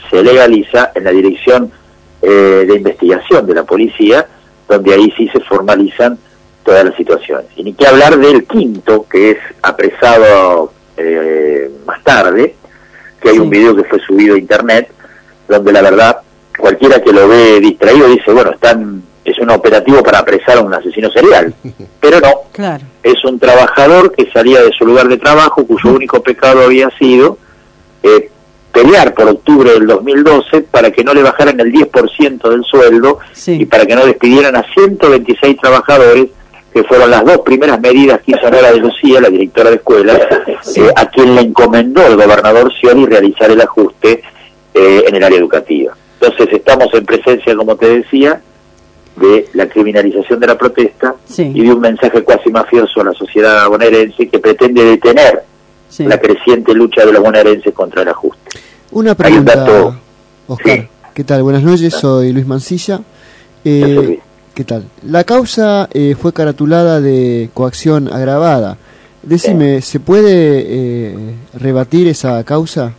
se legaliza en la Dirección de Investigación de la Policía, donde ahí sí se formalizan todas las situaciones. Y ni que hablar del quinto, que es apresado más tarde, que hay un video que fue subido a internet, donde la verdad, cualquiera que lo ve distraído dice, bueno, es un operativo para apresar a un asesino serial, pero no, claro. Es un trabajador que salía de su lugar de trabajo, cuyo único pecado había sido pelear por octubre del 2012 para que no le bajaran el 10% del sueldo y para que no despidieran a 126 trabajadores, que fueron las dos primeras medidas que hizo Nora de Lucía, la directora de escuelas, a quien le encomendó el gobernador Scioli realizar el ajuste en el área educativa. Entonces estamos en presencia, como te decía, de la criminalización de la protesta y de un mensaje cuasi mafioso a la sociedad bonaerense que pretende detener la creciente lucha de los bonaerenses contra el ajuste. Una pregunta, hay un dato, Oscar. ¿Qué tal? Buenas noches, soy Luis Mancilla. ¿Qué tal? La causa fue caratulada de coacción agravada. Decime, ¿se puede rebatir esa causa?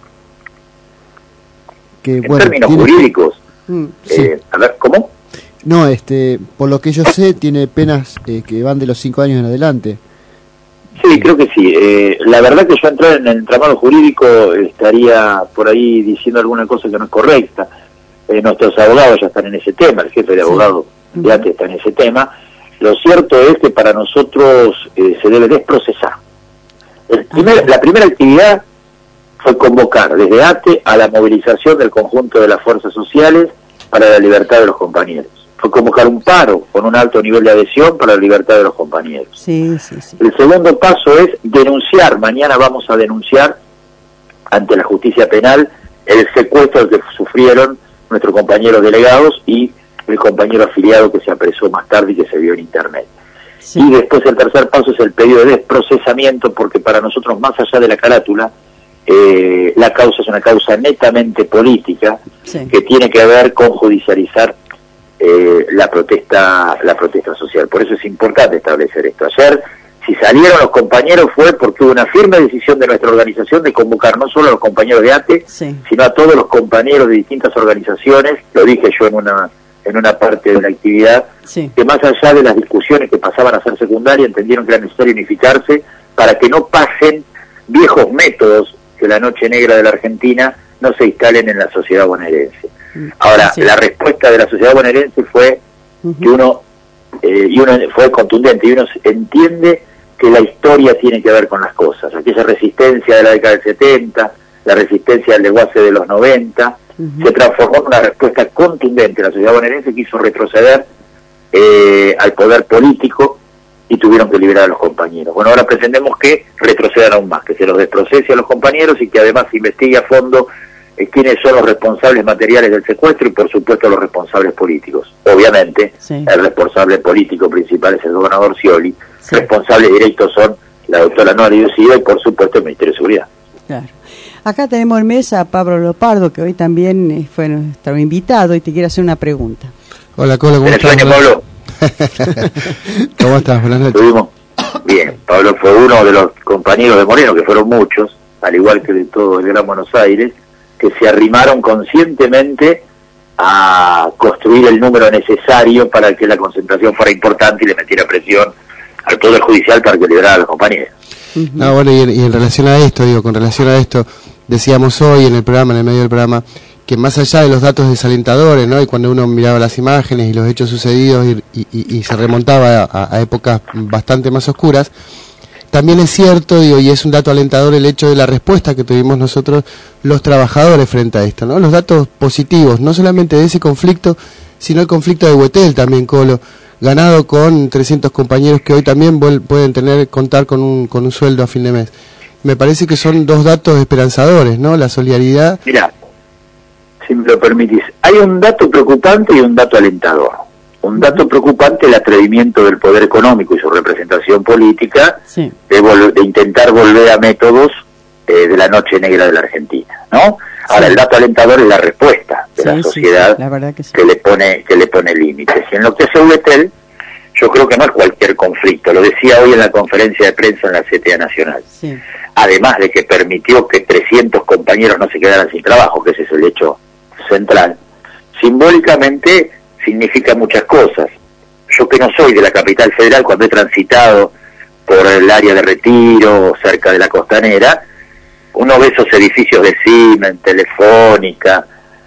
Que, en términos jurídicos, a ver, ¿cómo? No, por lo que yo sé, tiene penas que van de los 5 años en adelante. Sí, creo que sí. La verdad que yo entrar en el entramado jurídico estaría por ahí diciendo alguna cosa que no es correcta. Nuestros abogados ya están en ese tema, el jefe de abogados de ATE está en ese tema. Lo cierto es que para nosotros se debe desprocesar. La primera actividad fue convocar desde ATE a la movilización del conjunto de las fuerzas sociales para la libertad de los compañeros. Fue convocar un paro con un alto nivel de adhesión para la libertad de los compañeros. El segundo paso es denunciar, mañana vamos a denunciar ante la justicia penal el secuestro que sufrieron nuestros compañeros delegados y el compañero afiliado que se apresó más tarde y que se vio en internet. Y después el tercer paso es el pedido de desprocesamiento, porque para nosotros, más allá de la carátula, la causa es una causa netamente política que tiene que ver con judicializar la protesta social. Por eso es importante establecer esto. Ayer, si salieron los compañeros, fue porque hubo una firme decisión de nuestra organización de convocar no solo a los compañeros de ATE, sino a todos los compañeros de distintas organizaciones, lo dije yo en una parte de la actividad, que más allá de las discusiones que pasaban a ser secundarias, entendieron que era necesario unificarse para que no pasen viejos métodos que la noche negra de la Argentina no se instalen en la sociedad bonaerense. Ahora, la respuesta de la sociedad bonaerense fue que uno fue contundente, y uno entiende que la historia tiene que ver con las cosas. Aquella resistencia de la década del 70, la resistencia del desguace de los 90, se transformó en una respuesta contundente. La sociedad bonaerense quiso retroceder al poder político y tuvieron que liberar a los compañeros. Bueno, ahora pretendemos que retrocedan aún más, que se los desprocese a los compañeros y que además se investigue a fondo quiénes son los responsables materiales del secuestro y por supuesto los responsables políticos. Obviamente, el responsable político principal es el gobernador Scioli, responsables directos son la doctora Nora de Lucía y por supuesto el Ministerio de Seguridad. Claro. Acá tenemos en mesa a Pablo Lopardo, que hoy también fue nuestro invitado y te quiere hacer una pregunta. Hola, Colo, ¿cómo estás? Pablo? ¿Cómo estás? Buenas noches. Bien, Pablo fue uno de los compañeros de Moreno, que fueron muchos, al igual que de todo el Gran Buenos Aires, que se arrimaron conscientemente a construir el número necesario para que la concentración fuera importante y le metiera presión al Poder Judicial para que liberara a los compañeros. No, bueno, y en relación a esto, con relación a esto, decíamos hoy en el programa, en el medio del programa, que más allá de los datos desalentadores, ¿no? Y cuando uno miraba las imágenes y los hechos sucedidos y se remontaba a épocas bastante más oscuras, también es cierto, y es un dato alentador el hecho de la respuesta que tuvimos nosotros los trabajadores frente a esto, ¿no? Los datos positivos, no solamente de ese conflicto, sino el conflicto de Huetel también, Colo, ganado con 300 compañeros que hoy también pueden contar con un sueldo a fin de mes. Me parece que son dos datos esperanzadores, ¿no? La solidaridad. Mira, si me lo permitís, hay un dato preocupante y un dato alentador. Un dato preocupante, el atrevimiento del poder económico y su representación política de intentar volver a métodos de la noche negra de la Argentina, ¿no? Ahora, el dato alentador es la respuesta de la sociedad la verdad que que le pone límites. Y en lo que hace Huetel, yo creo que no es cualquier conflicto, lo decía hoy en la conferencia de prensa en la CTA Nacional. Además de que permitió que 300 compañeros no se quedaran sin trabajo, que ese es el hecho central, simbólicamente significa muchas cosas. Yo que no soy de la capital federal, cuando he transitado por el área de Retiro, cerca de la Costanera, uno ve esos edificios de Siemens, Telefónica,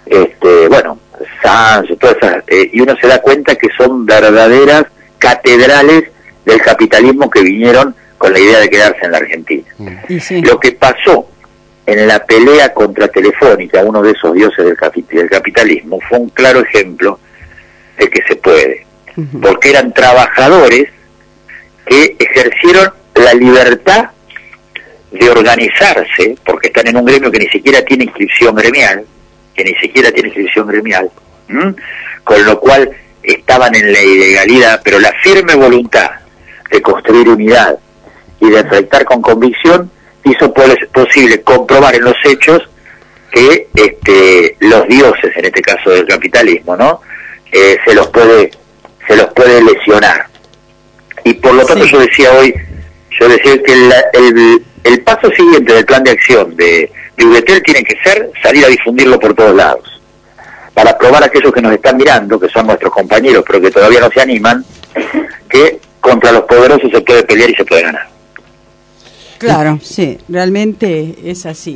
Sanz, todas esas, y uno se da cuenta que son verdaderas catedrales del capitalismo que vinieron con la idea de quedarse en la Argentina. Sí. Lo que pasó en la pelea contra Telefónica, uno de esos dioses del capitalismo, fue un claro ejemplo de que se puede, porque eran trabajadores que ejercieron la libertad de organizarse, porque están en un gremio que ni siquiera tiene inscripción gremial, con lo cual estaban en la ilegalidad, pero la firme voluntad de construir unidad y de enfrentar con convicción hizo posible comprobar en los hechos que los dioses, en este caso del capitalismo, ¿no? Se los puede lesionar. Y por lo tanto yo decía que el paso siguiente del plan de acción de Udetel tiene que ser salir a difundirlo por todos lados, para probar a aquellos que nos están mirando, que son nuestros compañeros, pero que todavía no se animan, que contra los poderosos se puede pelear y se puede ganar. Claro, sí, realmente es así.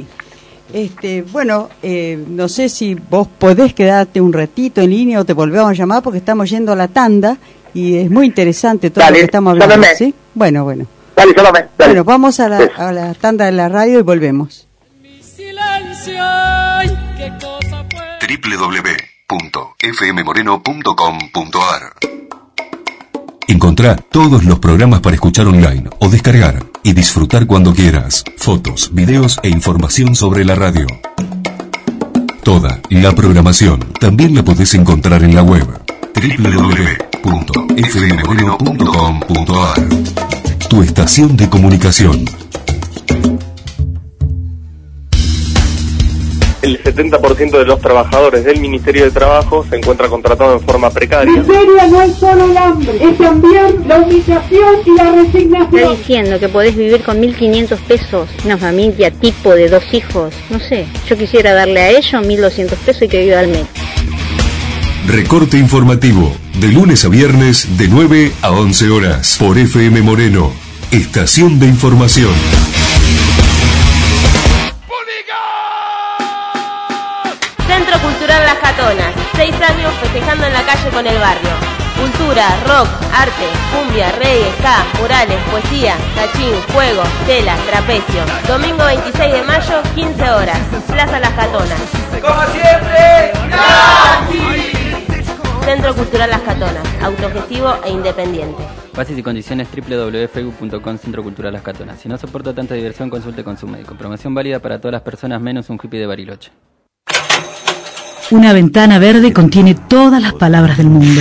No sé si vos podés quedarte un ratito en línea o te volvemos a llamar, porque estamos yendo a la tanda y es muy interesante todo lo que estamos hablando. ¿Sí? Bueno. Dale. Bueno, vamos a la tanda de la radio y volvemos. www.fmmoreno.com.ar. Encontrá todos los programas para escuchar online o descargar y disfrutar cuando quieras. Fotos, videos e información sobre la radio. Toda la programación también la podés encontrar en la web www.fmmoreno.com.ar. Tu estación de comunicación. El 70% de los trabajadores del Ministerio de Trabajo se encuentra contratado en forma precaria. Miseria no es solo el hambre, es también la humillación y la resignación. Está diciendo que podés vivir con 1.500 pesos, una familia tipo de 2 hijos, no sé, yo quisiera darle a ellos 1.200 pesos y que viva al mes. Recorte informativo, de lunes a viernes, de 9 a 11 horas, por FM Moreno, estación de información. Centro Cultural Las Catonas, 6 años festejando en la calle con el barrio. Cultura, rock, arte, cumbia, reggae, ska, murales, poesía, cachín, juego, tela, trapecio. Domingo 26 de mayo, 15 horas, Plaza Las Catonas. ¡Como siempre, gratis! Centro Cultural Las Catonas, autogestivo e independiente. Bases y condiciones www.facebook.com Centro Cultural Las Catonas. Si no soporta tanta diversión, consulte con su médico. Promoción válida para todas las personas menos un hippie de Bariloche. Una ventana verde contiene todas las palabras del mundo.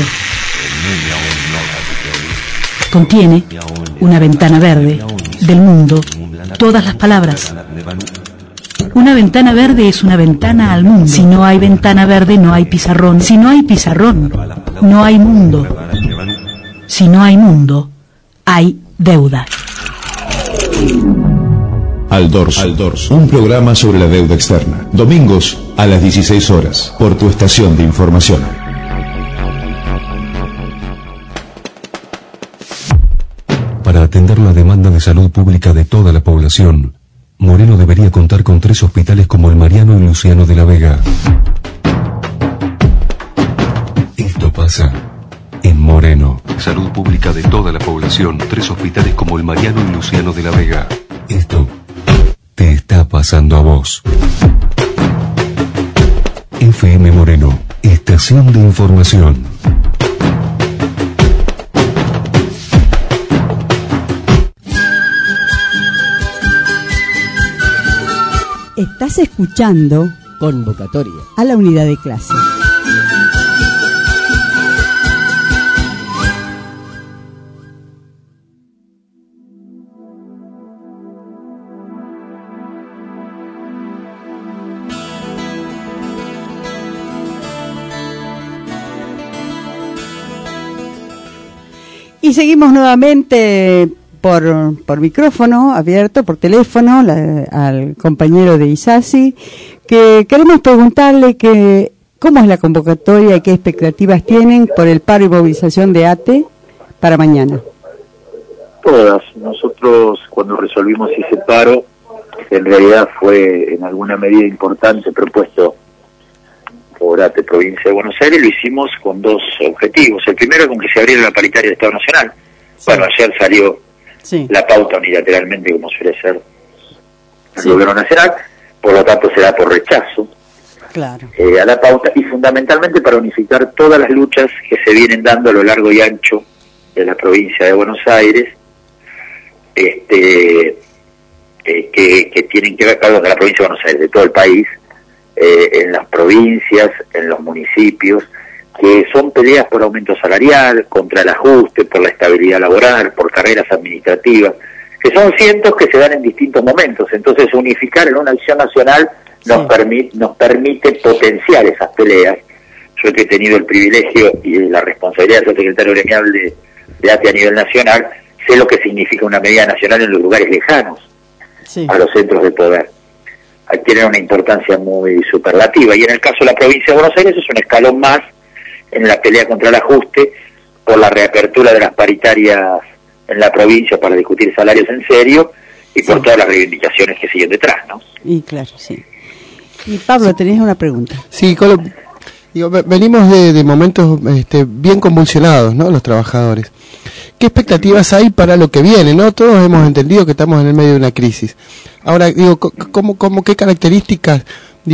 Contiene una ventana verde del mundo, todas las palabras. Una ventana verde es una ventana al mundo. Si no hay ventana verde, no hay pizarrón. Si no hay pizarrón, no hay mundo. Si no hay mundo, hay deuda. Al Dorso, un programa sobre la deuda externa. Domingos a las 16 horas, por tu estación de información. Para atender la demanda de salud pública de toda la población, Moreno debería contar con 3 hospitales como el Mariano y Luciano de la Vega. Esto pasa en Moreno. Salud pública de toda la población, 3 hospitales como el Mariano y Luciano de la Vega. Esto te está pasando a vos. FM Moreno, estación de información. Estás escuchando Convocatoria a la unidad de clase. Y seguimos nuevamente por micrófono abierto, por teléfono, al compañero de Isasi, que queremos preguntarle que ¿Cómo es la convocatoria y qué expectativas tienen por el paro y movilización de ATE para mañana? Todas. Nosotros, cuando resolvimos ese paro, que en realidad fue en alguna medida importante propuesto por ATE Provincia de Buenos Aires, lo hicimos con dos objetivos. El primero, con que se abriera la paritaria de Estado Nacional. Sí. Bueno, ayer salió la pauta unilateralmente, como suele ser el gobierno nacional, por lo tanto se da por rechazo a la pauta, y fundamentalmente para unificar todas las luchas que se vienen dando a lo largo y ancho de la provincia de Buenos Aires, que tienen que ver, perdón, de la provincia de Buenos Aires, de todo el país, en las provincias, en los municipios, que son peleas por aumento salarial, contra el ajuste, por la estabilidad laboral, por carreras administrativas, que son cientos que se dan en distintos momentos. Entonces, unificar en una acción nacional nos permite potenciar esas peleas. Yo que he tenido el privilegio y la responsabilidad de ser secretario gremial de ATE a nivel nacional, sé lo que significa una medida nacional en los lugares lejanos a los centros de poder. Tienen una importancia muy superlativa, y en el caso de la provincia de Buenos Aires es un escalón más en la pelea contra el ajuste, por la reapertura de las paritarias en la provincia para discutir salarios en serio, y por todas las reivindicaciones que siguen detrás, ¿no? Y claro, sí. Y Pablo, tenés una pregunta. Sí, venimos de momentos bien convulsionados, ¿no? Los trabajadores. ¿Qué expectativas hay para lo que viene, no? Todos hemos entendido que estamos en el medio de una crisis. Ahora, ¿cómo qué características,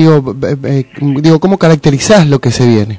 cómo caracterizás lo que se viene?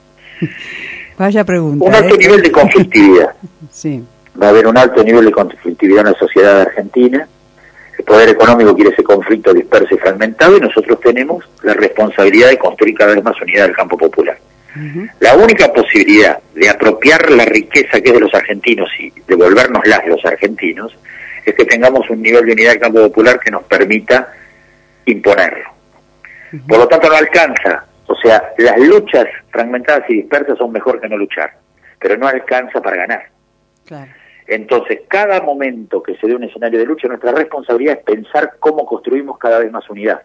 Vaya pregunta. Un alto nivel de conflictividad. Sí. Va a haber un alto nivel de conflictividad en la sociedad argentina. El poder económico quiere ese conflicto disperso y fragmentado, y nosotros tenemos la responsabilidad de construir cada vez más unidad del campo popular. La única posibilidad de apropiar la riqueza que es de los argentinos y devolvérnosla a los argentinos es que tengamos un nivel de unidad del campo popular que nos permita imponerlo. Por lo tanto, no alcanza. O sea, las luchas fragmentadas y dispersas son mejor que no luchar, pero no alcanza para ganar. Claro. Entonces, cada momento que se dé un escenario de lucha, nuestra responsabilidad es pensar cómo construimos cada vez más unidad.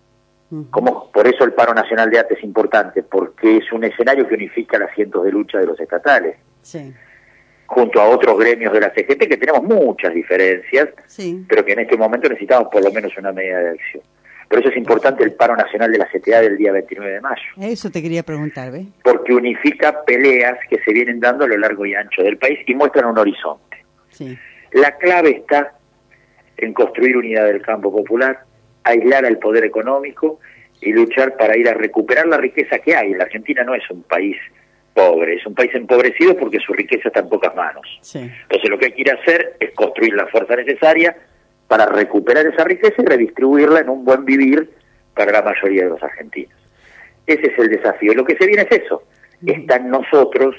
Por eso el paro nacional de ATE es importante, porque es un escenario que unifica las cientos de lucha de los estatales, junto a otros gremios de la CGT, que tenemos muchas diferencias, pero que en este momento necesitamos por lo menos una medida de acción. Por eso es importante el paro nacional de la CTA del día 29 de mayo. Eso te quería preguntar, ¿ves? Porque unifica peleas que se vienen dando a lo largo y ancho del país y muestran un horizonte. La clave está en construir unidad del campo popular, aislar al poder económico y luchar para ir a recuperar la riqueza que hay. La Argentina no es un país pobre, es un país empobrecido porque su riqueza está en pocas manos. Entonces lo que hay que ir a hacer es construir la fuerza necesaria para recuperar esa riqueza y redistribuirla en un buen vivir para la mayoría de los argentinos. Ese es el desafío. Lo que se viene es eso. Está en nosotros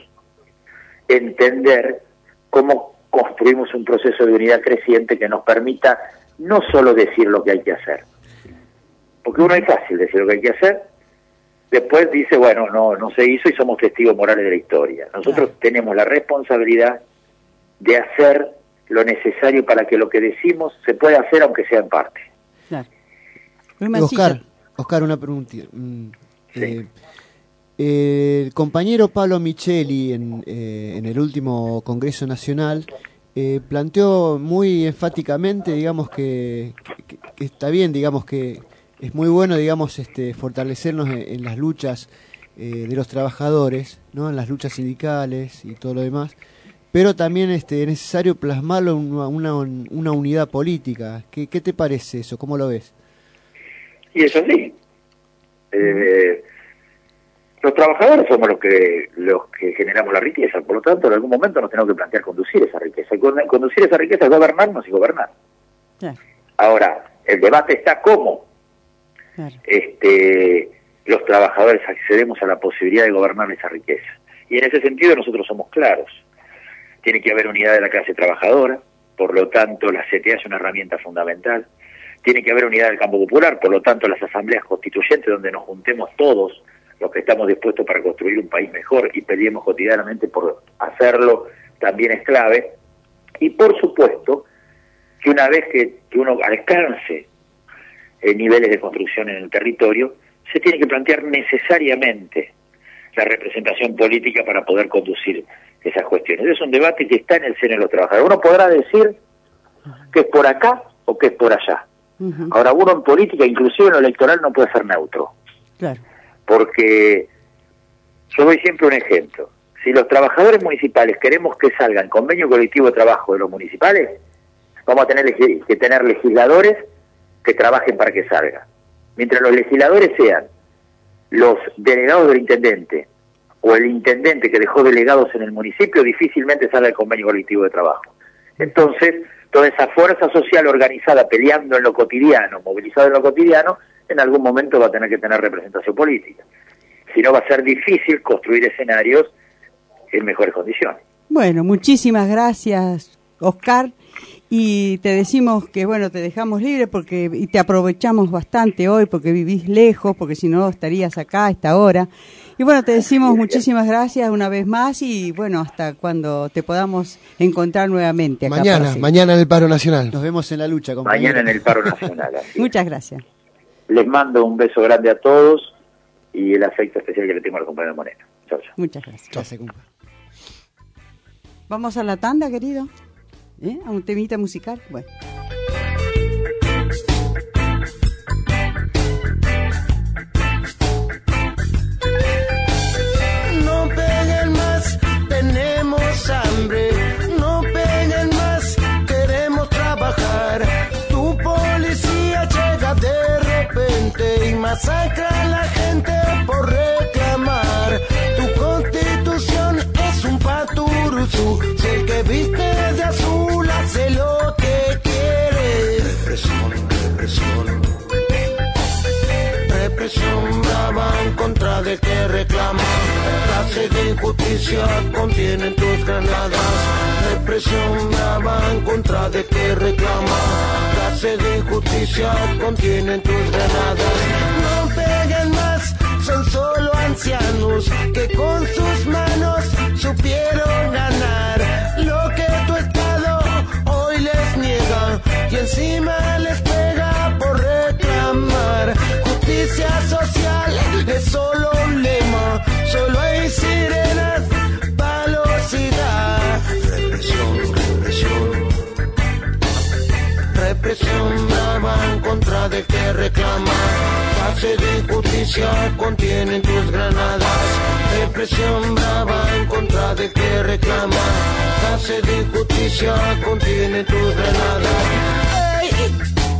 entender cómo construimos un proceso de unidad creciente que nos permita no solo decir lo que hay que hacer, porque uno es fácil decir lo que hay que hacer, después dice, bueno, no se hizo y somos testigos morales de la historia. Nosotros tenemos la responsabilidad de hacer lo necesario para que lo que decimos se pueda hacer, aunque sea en parte. Oscar, una pregunta. El compañero Pablo Micheli en el último Congreso Nacional planteó muy enfáticamente, digamos, que está bien, digamos, que es muy bueno, digamos, fortalecernos en las luchas de los trabajadores, ¿no? En las luchas sindicales y todo lo demás, pero también es necesario plasmarlo en una unidad política. ¿Qué te parece eso? ¿Cómo lo ves? Y eso sí. Los trabajadores somos los que generamos la riqueza, por lo tanto en algún momento nos tenemos que plantear conducir esa riqueza. Y conducir esa riqueza es gobernarnos y gobernar. Ahora, el debate está cómo los trabajadores accedemos a la posibilidad de gobernar esa riqueza. Y en ese sentido nosotros somos claros. Tiene que haber unidad de la clase trabajadora, por lo tanto la CTA es una herramienta fundamental. Tiene que haber unidad del campo popular, por lo tanto las asambleas constituyentes donde nos juntemos todos los que estamos dispuestos para construir un país mejor y peleemos cotidianamente por hacerlo, también es clave. Y por supuesto que una vez que uno alcance niveles de construcción en el territorio, se tiene que plantear necesariamente la representación política para poder conducir esas cuestiones. Es un debate que está en el seno de los trabajadores. Uno podrá decir que es por acá o que es por allá. Ahora, uno en política, inclusive en lo electoral, no puede ser neutro. Claro. Porque yo doy siempre un ejemplo. Si los trabajadores municipales queremos que salga el convenio colectivo de trabajo de los municipales, vamos a tener que tener legisladores que trabajen para que salga. Mientras los legisladores sean los delegados del intendente o el intendente que dejó delegados en el municipio, difícilmente sale el convenio colectivo de trabajo. Entonces, toda esa fuerza social organizada, peleando en lo cotidiano, movilizada en lo cotidiano, en algún momento va a tener que tener representación política. Si no, va a ser difícil construir escenarios en mejores condiciones. Bueno, muchísimas gracias, Oscar. Y te decimos que, bueno, te dejamos libre y te aprovechamos bastante hoy porque vivís lejos, porque si no estarías acá a esta hora. Y bueno, te decimos muchísimas gracias una vez más y bueno, hasta cuando te podamos encontrar nuevamente acá. Mañana en el Paro Nacional. Nos vemos en la lucha, compañero. Mañana en el Paro Nacional. Muchas gracias. Les mando un beso grande a todos y el afecto especial que le tengo al compañero Moreno. Chao, chao. Muchas gracias. Vamos a la tanda, querido. A un temita musical. Bueno. No peguen más, tenemos hambre. No peguen más, queremos trabajar. Tu policía llega de repente y masacra a la gente por reclamar. Tu constitución es un paturuzú. Si el que viste de azul hace lo que quiere. Represión, represión. Represión brava en contra del que reclama. Clase de injusticia contienen tus granadas. Represión brava en contra del que reclama. Clase de injusticia contienen tus granadas. No peguen más, son solo ancianos que con sus manos supieron ganar lo que tu Estado hoy les niega y encima les pega por reclamar. Justicia social es solo un lema, solo hay sirenas, palos y gas. Represión, represión. Represión brava en contra de que reclama. Clase de injusticia contienen tus granadas. Represión brava en contra de que reclama. Clase de injusticia contienen tus granadas. ¡Ey!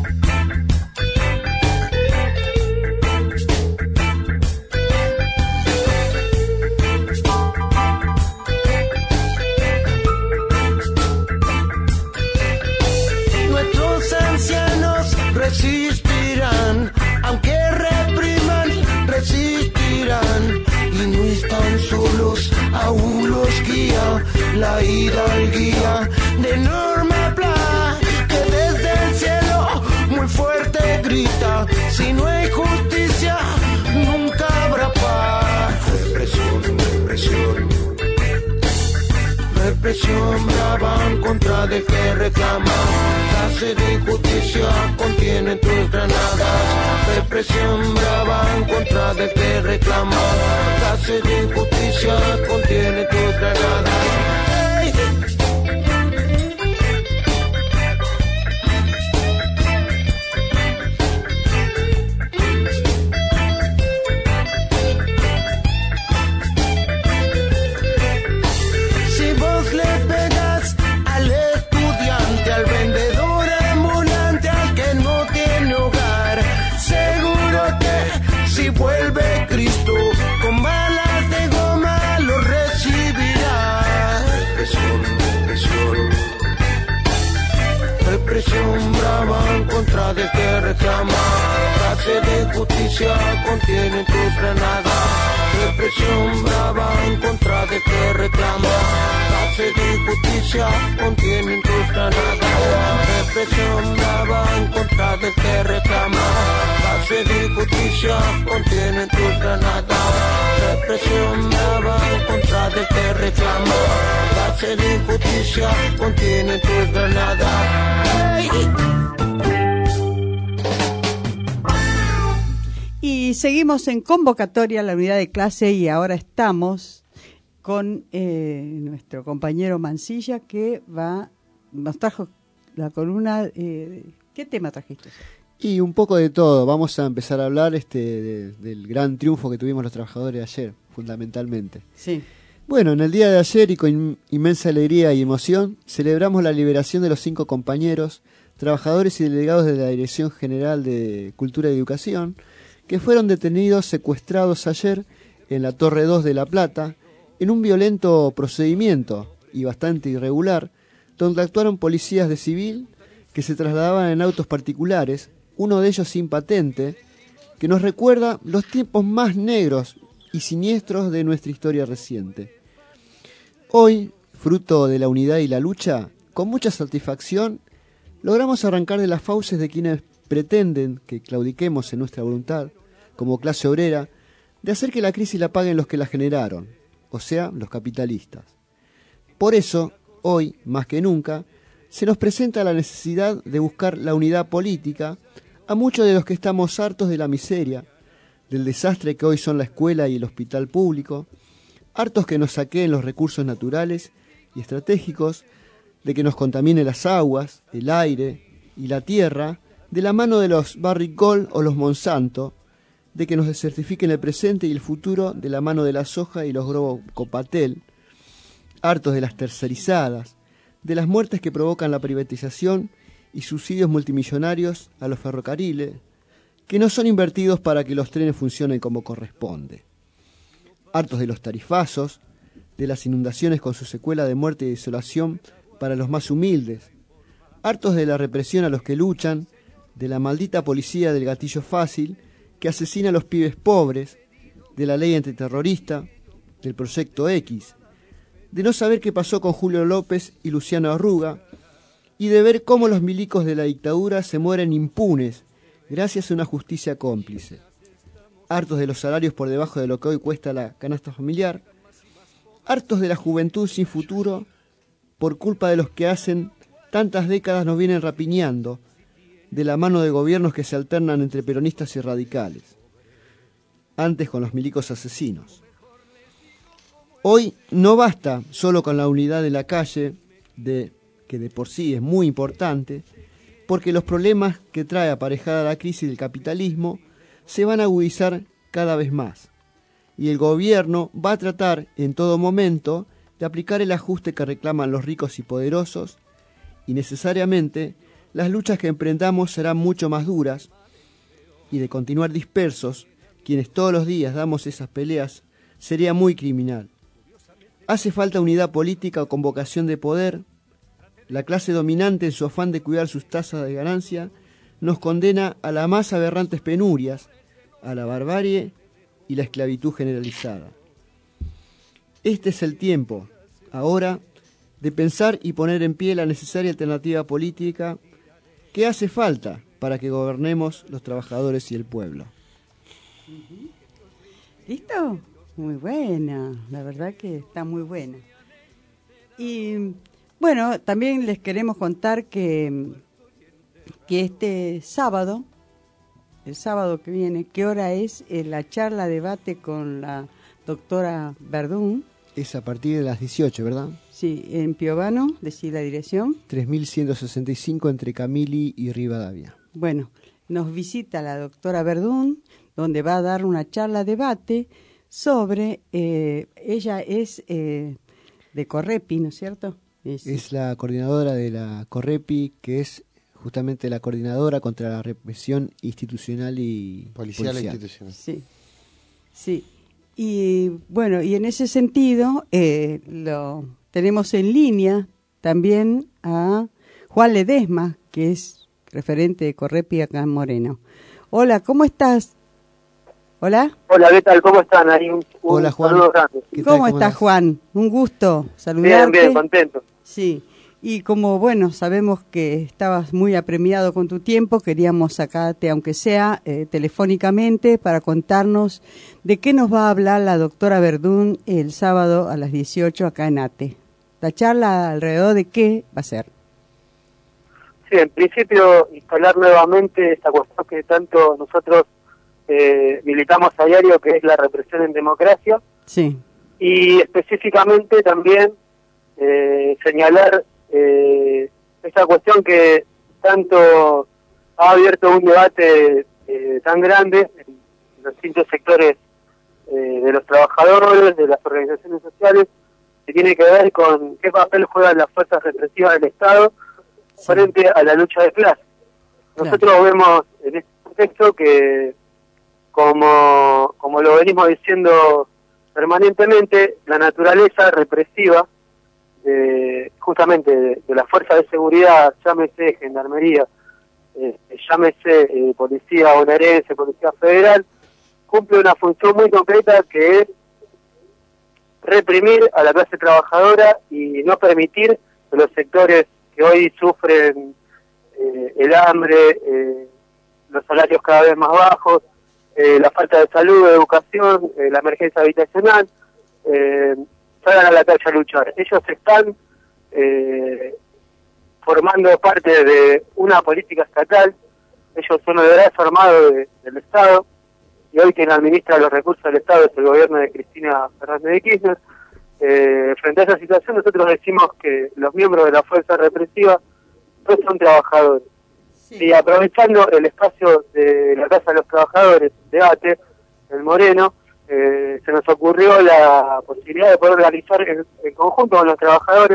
Resistirán, aunque repriman, resistirán. Y no están solos, aún los guía la hidalguía de Norma Pla, que desde el cielo muy fuerte grita: si no hay justicia, nunca habrá paz. Represión, represión. Represión brava en contra de que reclama. Clase de injusticia contienen tus granadas. Represión brava en contra de que reclama. Clase de injusticia contienen tus granadas. ¡Hey! Vuelve Cristo, con balas de goma lo recibirá. Represión, represión. Represión brava en contra de que reclama. Clase de injusticia contienen tus granadas. Represión brava en contra de que reclama. Clase de injusticia contienen tus granadas. Represión brava en contra de que reclama. Clase de injusticia contienen tus granadas. Represión brava en contra de que reclama. Clase de injusticia contienen tus granadas. ¡Hey! Y seguimos en convocatoria a la unidad de clase y ahora estamos con nuestro compañero Mansilla que nos trajo la columna. ¿Qué tema trajiste? Y un poco de todo. Vamos a empezar a hablar del gran triunfo que tuvimos los trabajadores ayer, fundamentalmente. Sí. Bueno, en el día de ayer y con inmensa alegría y emoción, celebramos la liberación de los 5 compañeros, trabajadores y delegados de la Dirección General de Cultura y Educación, que fueron detenidos, secuestrados ayer en la Torre 2 de La Plata, en un violento procedimiento y bastante irregular, donde actuaron policías de civil que se trasladaban en autos particulares, uno de ellos sin patente, que nos recuerda los tiempos más negros y siniestros de nuestra historia reciente. Hoy, fruto de la unidad y la lucha, con mucha satisfacción, logramos arrancar de las fauces de quienes pretenden que claudiquemos en nuestra voluntad, como clase obrera, de hacer que la crisis la paguen los que la generaron, o sea, los capitalistas. Por eso, hoy, más que nunca, se nos presenta la necesidad de buscar la unidad política a muchos de los que estamos hartos de la miseria, del desastre que hoy son la escuela y el hospital público, hartos que nos saqueen los recursos naturales y estratégicos, de que nos contamine las aguas, el aire y la tierra, de la mano de los Barrick Gold o los Monsanto, de que nos desertifiquen el presente y el futuro de la mano de la soja y los Globo Copatel, hartos de las tercerizadas, de las muertes que provocan la privatización y subsidios multimillonarios a los ferrocarriles, que no son invertidos para que los trenes funcionen como corresponde. Hartos de los tarifazos, de las inundaciones con su secuela de muerte y desolación para los más humildes, hartos de la represión a los que luchan, de la maldita policía del gatillo fácil que asesina a los pibes pobres, de la ley antiterrorista, del Proyecto X, de no saber qué pasó con Julio López y Luciano Arruga, y de ver cómo los milicos de la dictadura se mueren impunes gracias a una justicia cómplice. Hartos de los salarios por debajo de lo que hoy cuesta la canasta familiar, hartos de la juventud sin futuro por culpa de los que hacen tantas décadas nos vienen rapiñando, de la mano de gobiernos que se alternan entre peronistas y radicales, antes con los milicos asesinos. Hoy no basta solo con la unidad de la calle, que de por sí es muy importante, porque los problemas que trae aparejada la crisis del capitalismo se van a agudizar cada vez más, y el gobierno va a tratar en todo momento de aplicar el ajuste que reclaman los ricos y poderosos, y necesariamente las luchas que emprendamos serán mucho más duras, y de continuar dispersos, quienes todos los días damos esas peleas, sería muy criminal. Hace falta unidad política con vocación de poder. La clase dominante, en su afán de cuidar sus tasas de ganancia, nos condena a las más aberrantes penurias, a la barbarie y la esclavitud generalizada. Este es el tiempo, ahora, de pensar y poner en pie la necesaria alternativa política que hace falta para que gobernemos los trabajadores y el pueblo. ¿Listo? Muy buena, la verdad que está muy buena. Y bueno, también les queremos contar que este sábado, el sábado que viene, ¿qué hora es la charla debate con la doctora Verdún? Es a partir de las 18, ¿verdad? Sí, en Piovano, decir la dirección. 3165 entre Camili y Rivadavia. Bueno, nos visita la doctora Verdún, donde va a dar una charla debate sobre, ella es de Correpi, ¿no es cierto? Es la coordinadora de la Correpi, que es justamente la coordinadora contra la represión institucional y policial. Institucional. Sí, sí. Y bueno, y en ese sentido lo tenemos en línea también a Juan Ledesma, que es referente de Correpi acá en Moreno. Hola, ¿cómo estás? Hola. Hola, ¿qué tal? ¿Cómo están? Ahí Hola, Juan. Saludo grande. ¿Cómo estás, Juan? Un gusto saludarte. Bien, bien, contento. Sí, y como, bueno, sabemos que estabas muy apremiado con tu tiempo, queríamos sacarte, aunque sea telefónicamente, para contarnos de qué nos va a hablar la doctora Verdún el sábado a las 18 acá en ATE. ¿La charla alrededor de qué va a ser? Sí, en principio, instalar nuevamente esta cuestión que tanto nosotros militamos a diario, que es la represión en democracia. Sí. Y específicamente también señalar esta cuestión que tanto ha abierto un debate tan grande en los distintos sectores de los trabajadores, de las organizaciones sociales, que tiene que ver con qué papel juegan las fuerzas represivas del Estado frente a la lucha de clases. Nosotros vemos en este contexto que, como lo venimos diciendo permanentemente, la naturaleza represiva justamente de la fuerza de seguridad, llámese gendarmería, llámese policía bonaerense, policía federal, cumple una función muy concreta, que es reprimir a la clase trabajadora y no permitir que los sectores que hoy sufren el hambre, los salarios cada vez más bajos, la falta de salud, de educación, la emergencia habitacional, salgan a la calle a luchar. Ellos están formando parte de una política estatal, ellos son el brazo armado del Estado, y hoy quien administra los recursos del Estado es el gobierno de Cristina Fernández de Kirchner. Frente a esa situación, nosotros decimos que los miembros de la fuerza represiva no son trabajadores. Sí. Y aprovechando el espacio de la Casa de los Trabajadores de ATE, el Moreno, se nos ocurrió la posibilidad de poder organizar en conjunto con los trabajadores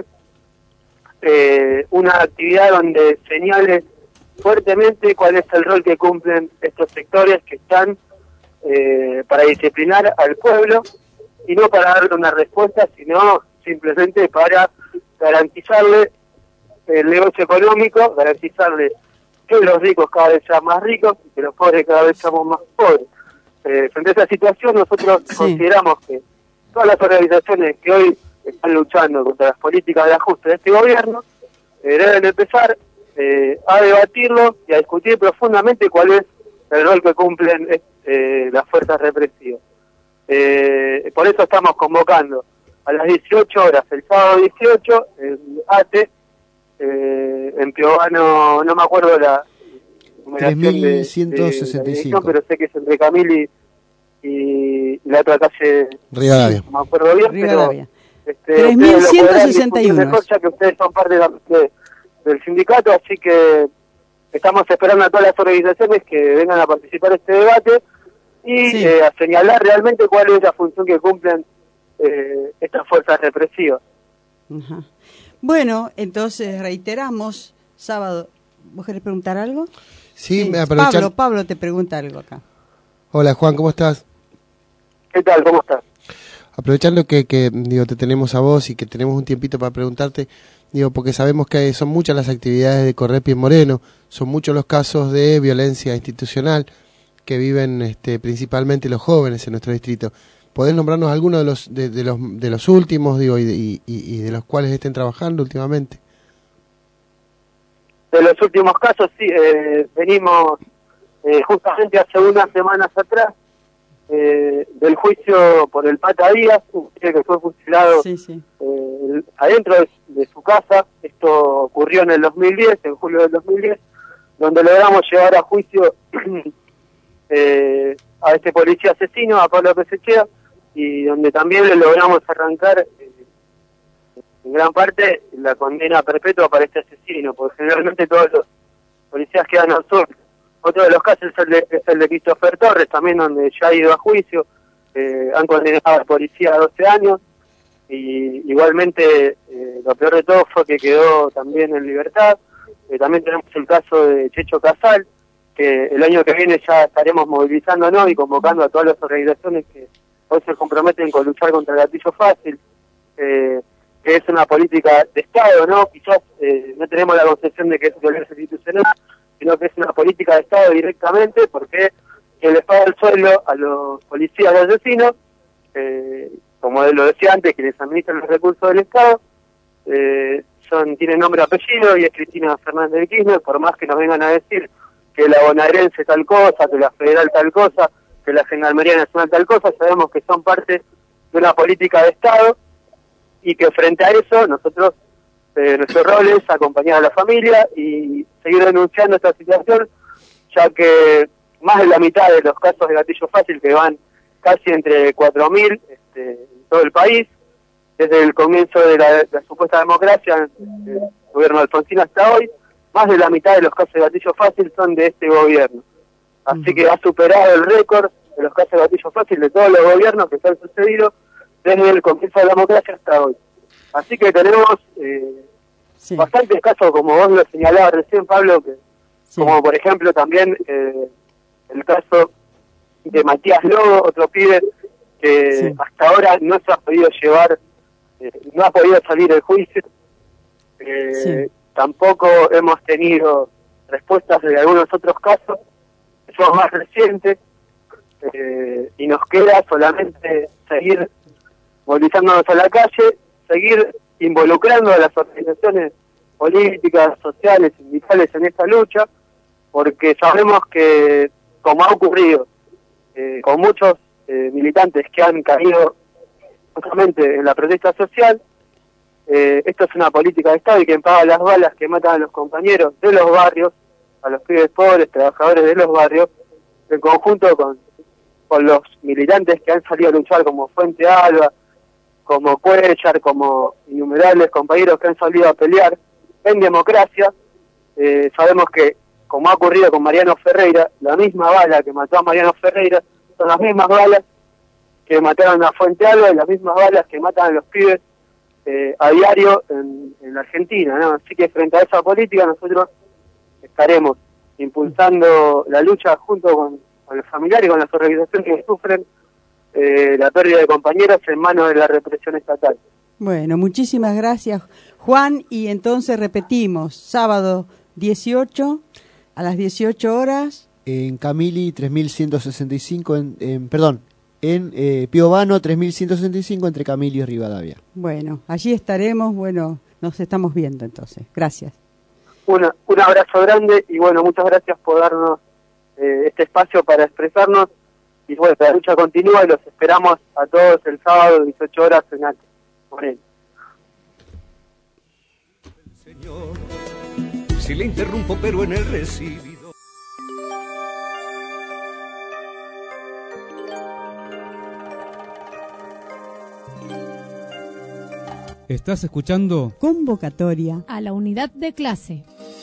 una actividad donde señale fuertemente cuál es el rol que cumplen estos sectores que están para disciplinar al pueblo, y no para darle una respuesta, sino simplemente para garantizarle el negocio económico, garantizarle que los ricos cada vez sean más ricos y que los pobres cada vez seamos más pobres. Frente a esa situación, nosotros consideramos que todas las organizaciones que hoy están luchando contra las políticas de ajuste de este gobierno deben empezar a debatirlo y a discutir profundamente cuál es el rol que cumplen las fuerzas represivas. Por eso estamos convocando a las 18 horas, el sábado 18, en ATE, en Piovano, no me acuerdo la numeración 3165, pero sé que es entre Camil y la otra calle Rivadavia. No me acuerdo bien, Rivadavia. pero 3161. Mejor, ya que ustedes son parte del sindicato, así que estamos esperando a todas las organizaciones que vengan a participar en este debate y a señalar realmente cuál es la función que cumplen estas fuerzas represivas. Ajá. Bueno, entonces reiteramos, sábado. ¿Vos querés preguntar algo? Sí, me Pablo te pregunta algo acá. Hola Juan, ¿cómo estás? ¿Qué tal? ¿Cómo estás? Aprovechando que digo, te tenemos a vos y que tenemos un tiempito para preguntarte, digo, porque sabemos que son muchas las actividades de Correpi en Moreno, son muchos los casos de violencia institucional que viven principalmente los jóvenes en nuestro distrito. ¿Podés nombrarnos algunos de los últimos, digo, y de los cuales estén trabajando últimamente? De los últimos casos, sí, venimos justamente hace unas semanas atrás del juicio por el Pata Díaz, que fue fusilado adentro de su casa. Esto ocurrió en el 2010, en julio del 2010, donde logramos llevar a juicio a este policía asesino, a Pablo Pesechea, y donde también le logramos arrancar en gran parte la condena perpetua para este asesino, porque generalmente todos los policías quedan absueltos. Otro de los casos es el de Christopher Torres, también donde ya ha ido a juicio, han condenado al policía a 12 años, y igualmente lo peor de todo fue que quedó también en libertad. También tenemos el caso de Checho Casal, que el año que viene ya estaremos movilizándonos y convocando a todas las organizaciones que hoy se comprometen con luchar contra el gatillo fácil, que es una política de Estado, ¿no? Quizás no tenemos la concepción de que es violencia institucional, sino que es una política de Estado directamente, porque quien les paga el sueldo a los policías y asesinos, como lo decía antes, quienes administran los recursos del Estado, tienen nombre y apellido, y es Cristina Fernández de Kirchner. Por más que nos vengan a decir que la bonaerense tal cosa, que la federal tal cosa, que la Gendarmería Nacional tal cosa, sabemos que son parte de una política de Estado, y que frente a eso nosotros, nuestro rol es acompañar a la familia y seguir denunciando esta situación, ya que más de la mitad de los casos de gatillo fácil, que van casi entre 4.000 en todo el país, desde el comienzo de la supuesta democracia, el gobierno de Alfonsín hasta hoy, más de la mitad de los casos de gatillo fácil son de este gobierno. Así que ha superado el récord de los casos de gatillo fácil de todos los gobiernos que se han sucedido desde el comienzo de la democracia hasta hoy. Así que tenemos bastantes casos, como vos lo señalabas recién, Pablo, que como por ejemplo también el caso de Matías Lobo, otro pibe que hasta ahora no se ha podido llevar, no ha podido salir del juicio. Tampoco hemos tenido respuestas de algunos otros casos, que son más recientes, y nos queda solamente seguir movilizándonos a la calle, seguir involucrando a las organizaciones políticas, sociales, sindicales en esta lucha, porque sabemos que, como ha ocurrido con muchos militantes que han caído justamente en la protesta social, esto es una política de Estado, y quien paga las balas que matan a los compañeros de los barrios, a los pibes pobres, trabajadores de los barrios, en conjunto con los militantes que han salido a luchar, como Fuente Alba, como Cuellar, como innumerables compañeros que han salido a pelear en democracia. Sabemos que, como ha ocurrido con Mariano Ferreira, la misma bala que mató a Mariano Ferreira son las mismas balas que mataron a Fuente Alba, y las mismas balas que matan a los pibes a diario en la Argentina, ¿no? Así que frente a esa política nosotros estaremos impulsando la lucha junto con los familiares y con las organizaciones que sufren la pérdida de compañeros en manos de la represión estatal. Bueno, muchísimas gracias, Juan, y entonces repetimos, sábado 18 a las 18 horas. En Camili 3165, en Pío Bano 3165, entre Camili y Rivadavia. Bueno, allí estaremos, nos estamos viendo entonces. Gracias. Un abrazo grande, y bueno, muchas gracias por darnos este espacio para expresarnos, y bueno, la lucha continúa y los esperamos a todos el sábado 18 horas en Ate Moreno. Señor, si le interrumpo, pero en el recibido. Estás escuchando Convocatoria a la unidad de clase.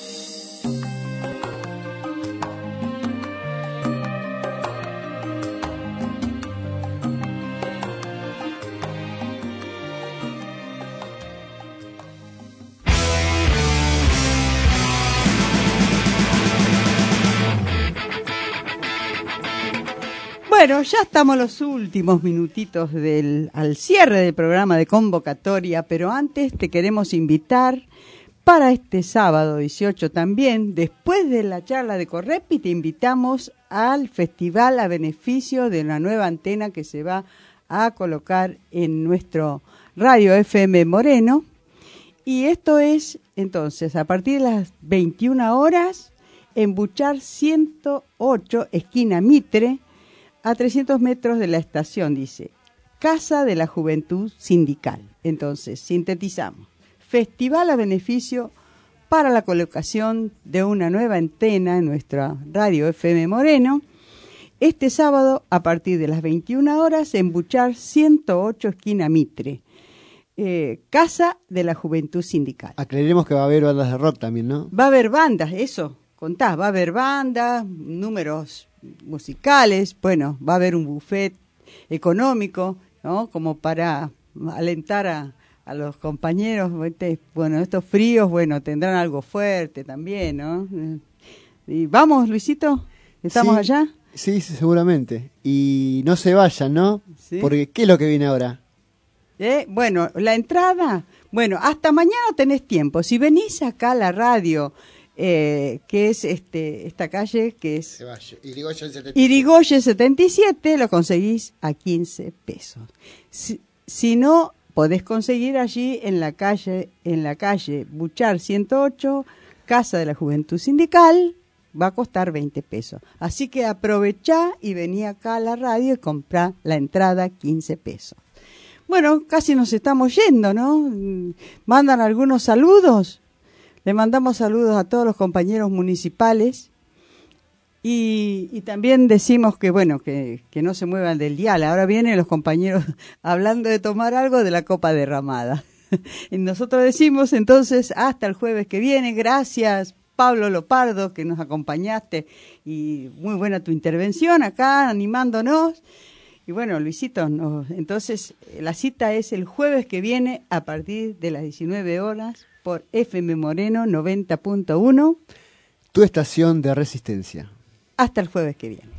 Bueno, ya estamos los últimos minutitos al cierre del programa de Convocatoria, pero antes te queremos invitar para este sábado 18 también, después de la charla de Correpi, te invitamos al festival a beneficio de la nueva antena que se va a colocar en nuestro radio FM Moreno. Y esto es, entonces, a partir de las 21 horas, en Buchar 108, esquina Mitre, a 300 metros de la estación, dice, Casa de la Juventud Sindical. Entonces, sintetizamos, festival a beneficio para la colocación de una nueva antena en nuestra radio FM Moreno, este sábado a partir de las 21 horas en Buchar 108, esquina Mitre, Casa de la Juventud Sindical. Aclaremos que va a haber bandas de rock también, ¿no? Va a haber bandas, eso, contá, va a haber bandas, números musicales, bueno, va a haber un buffet económico, ¿no? Como para alentar a los compañeros, bueno, estos fríos, bueno, tendrán algo fuerte también, ¿no? Y vamos, Luisito, ¿estamos allá? Sí, seguramente. Y no se vayan, ¿no? ¿Sí? Porque ¿qué es lo que viene ahora? Bueno, la entrada, bueno, hasta mañana tenés tiempo. Si venís acá a la radio, que es esta calle que es Irigoyen 77, lo conseguís a 15 pesos. Si no, podés conseguir allí en la calle Buchar 108, Casa de la Juventud Sindical, va a costar 20 pesos. Así que aprovechá y vení acá a la radio y comprá la entrada 15 pesos. Bueno, casi nos estamos yendo, ¿no? Mandan algunos saludos. Le mandamos saludos a todos los compañeros municipales Y también decimos que, bueno, que no se muevan del dial. Ahora vienen los compañeros hablando de tomar algo de la copa derramada. Y nosotros decimos entonces hasta el jueves que viene. Gracias, Pablo Lopardo, que nos acompañaste. Y muy buena tu intervención acá, animándonos. Y bueno, Luisito, entonces la cita es el jueves que viene a partir de las 19 horas por FM Moreno 90.1. Tu estación de resistencia. Hasta el jueves que viene.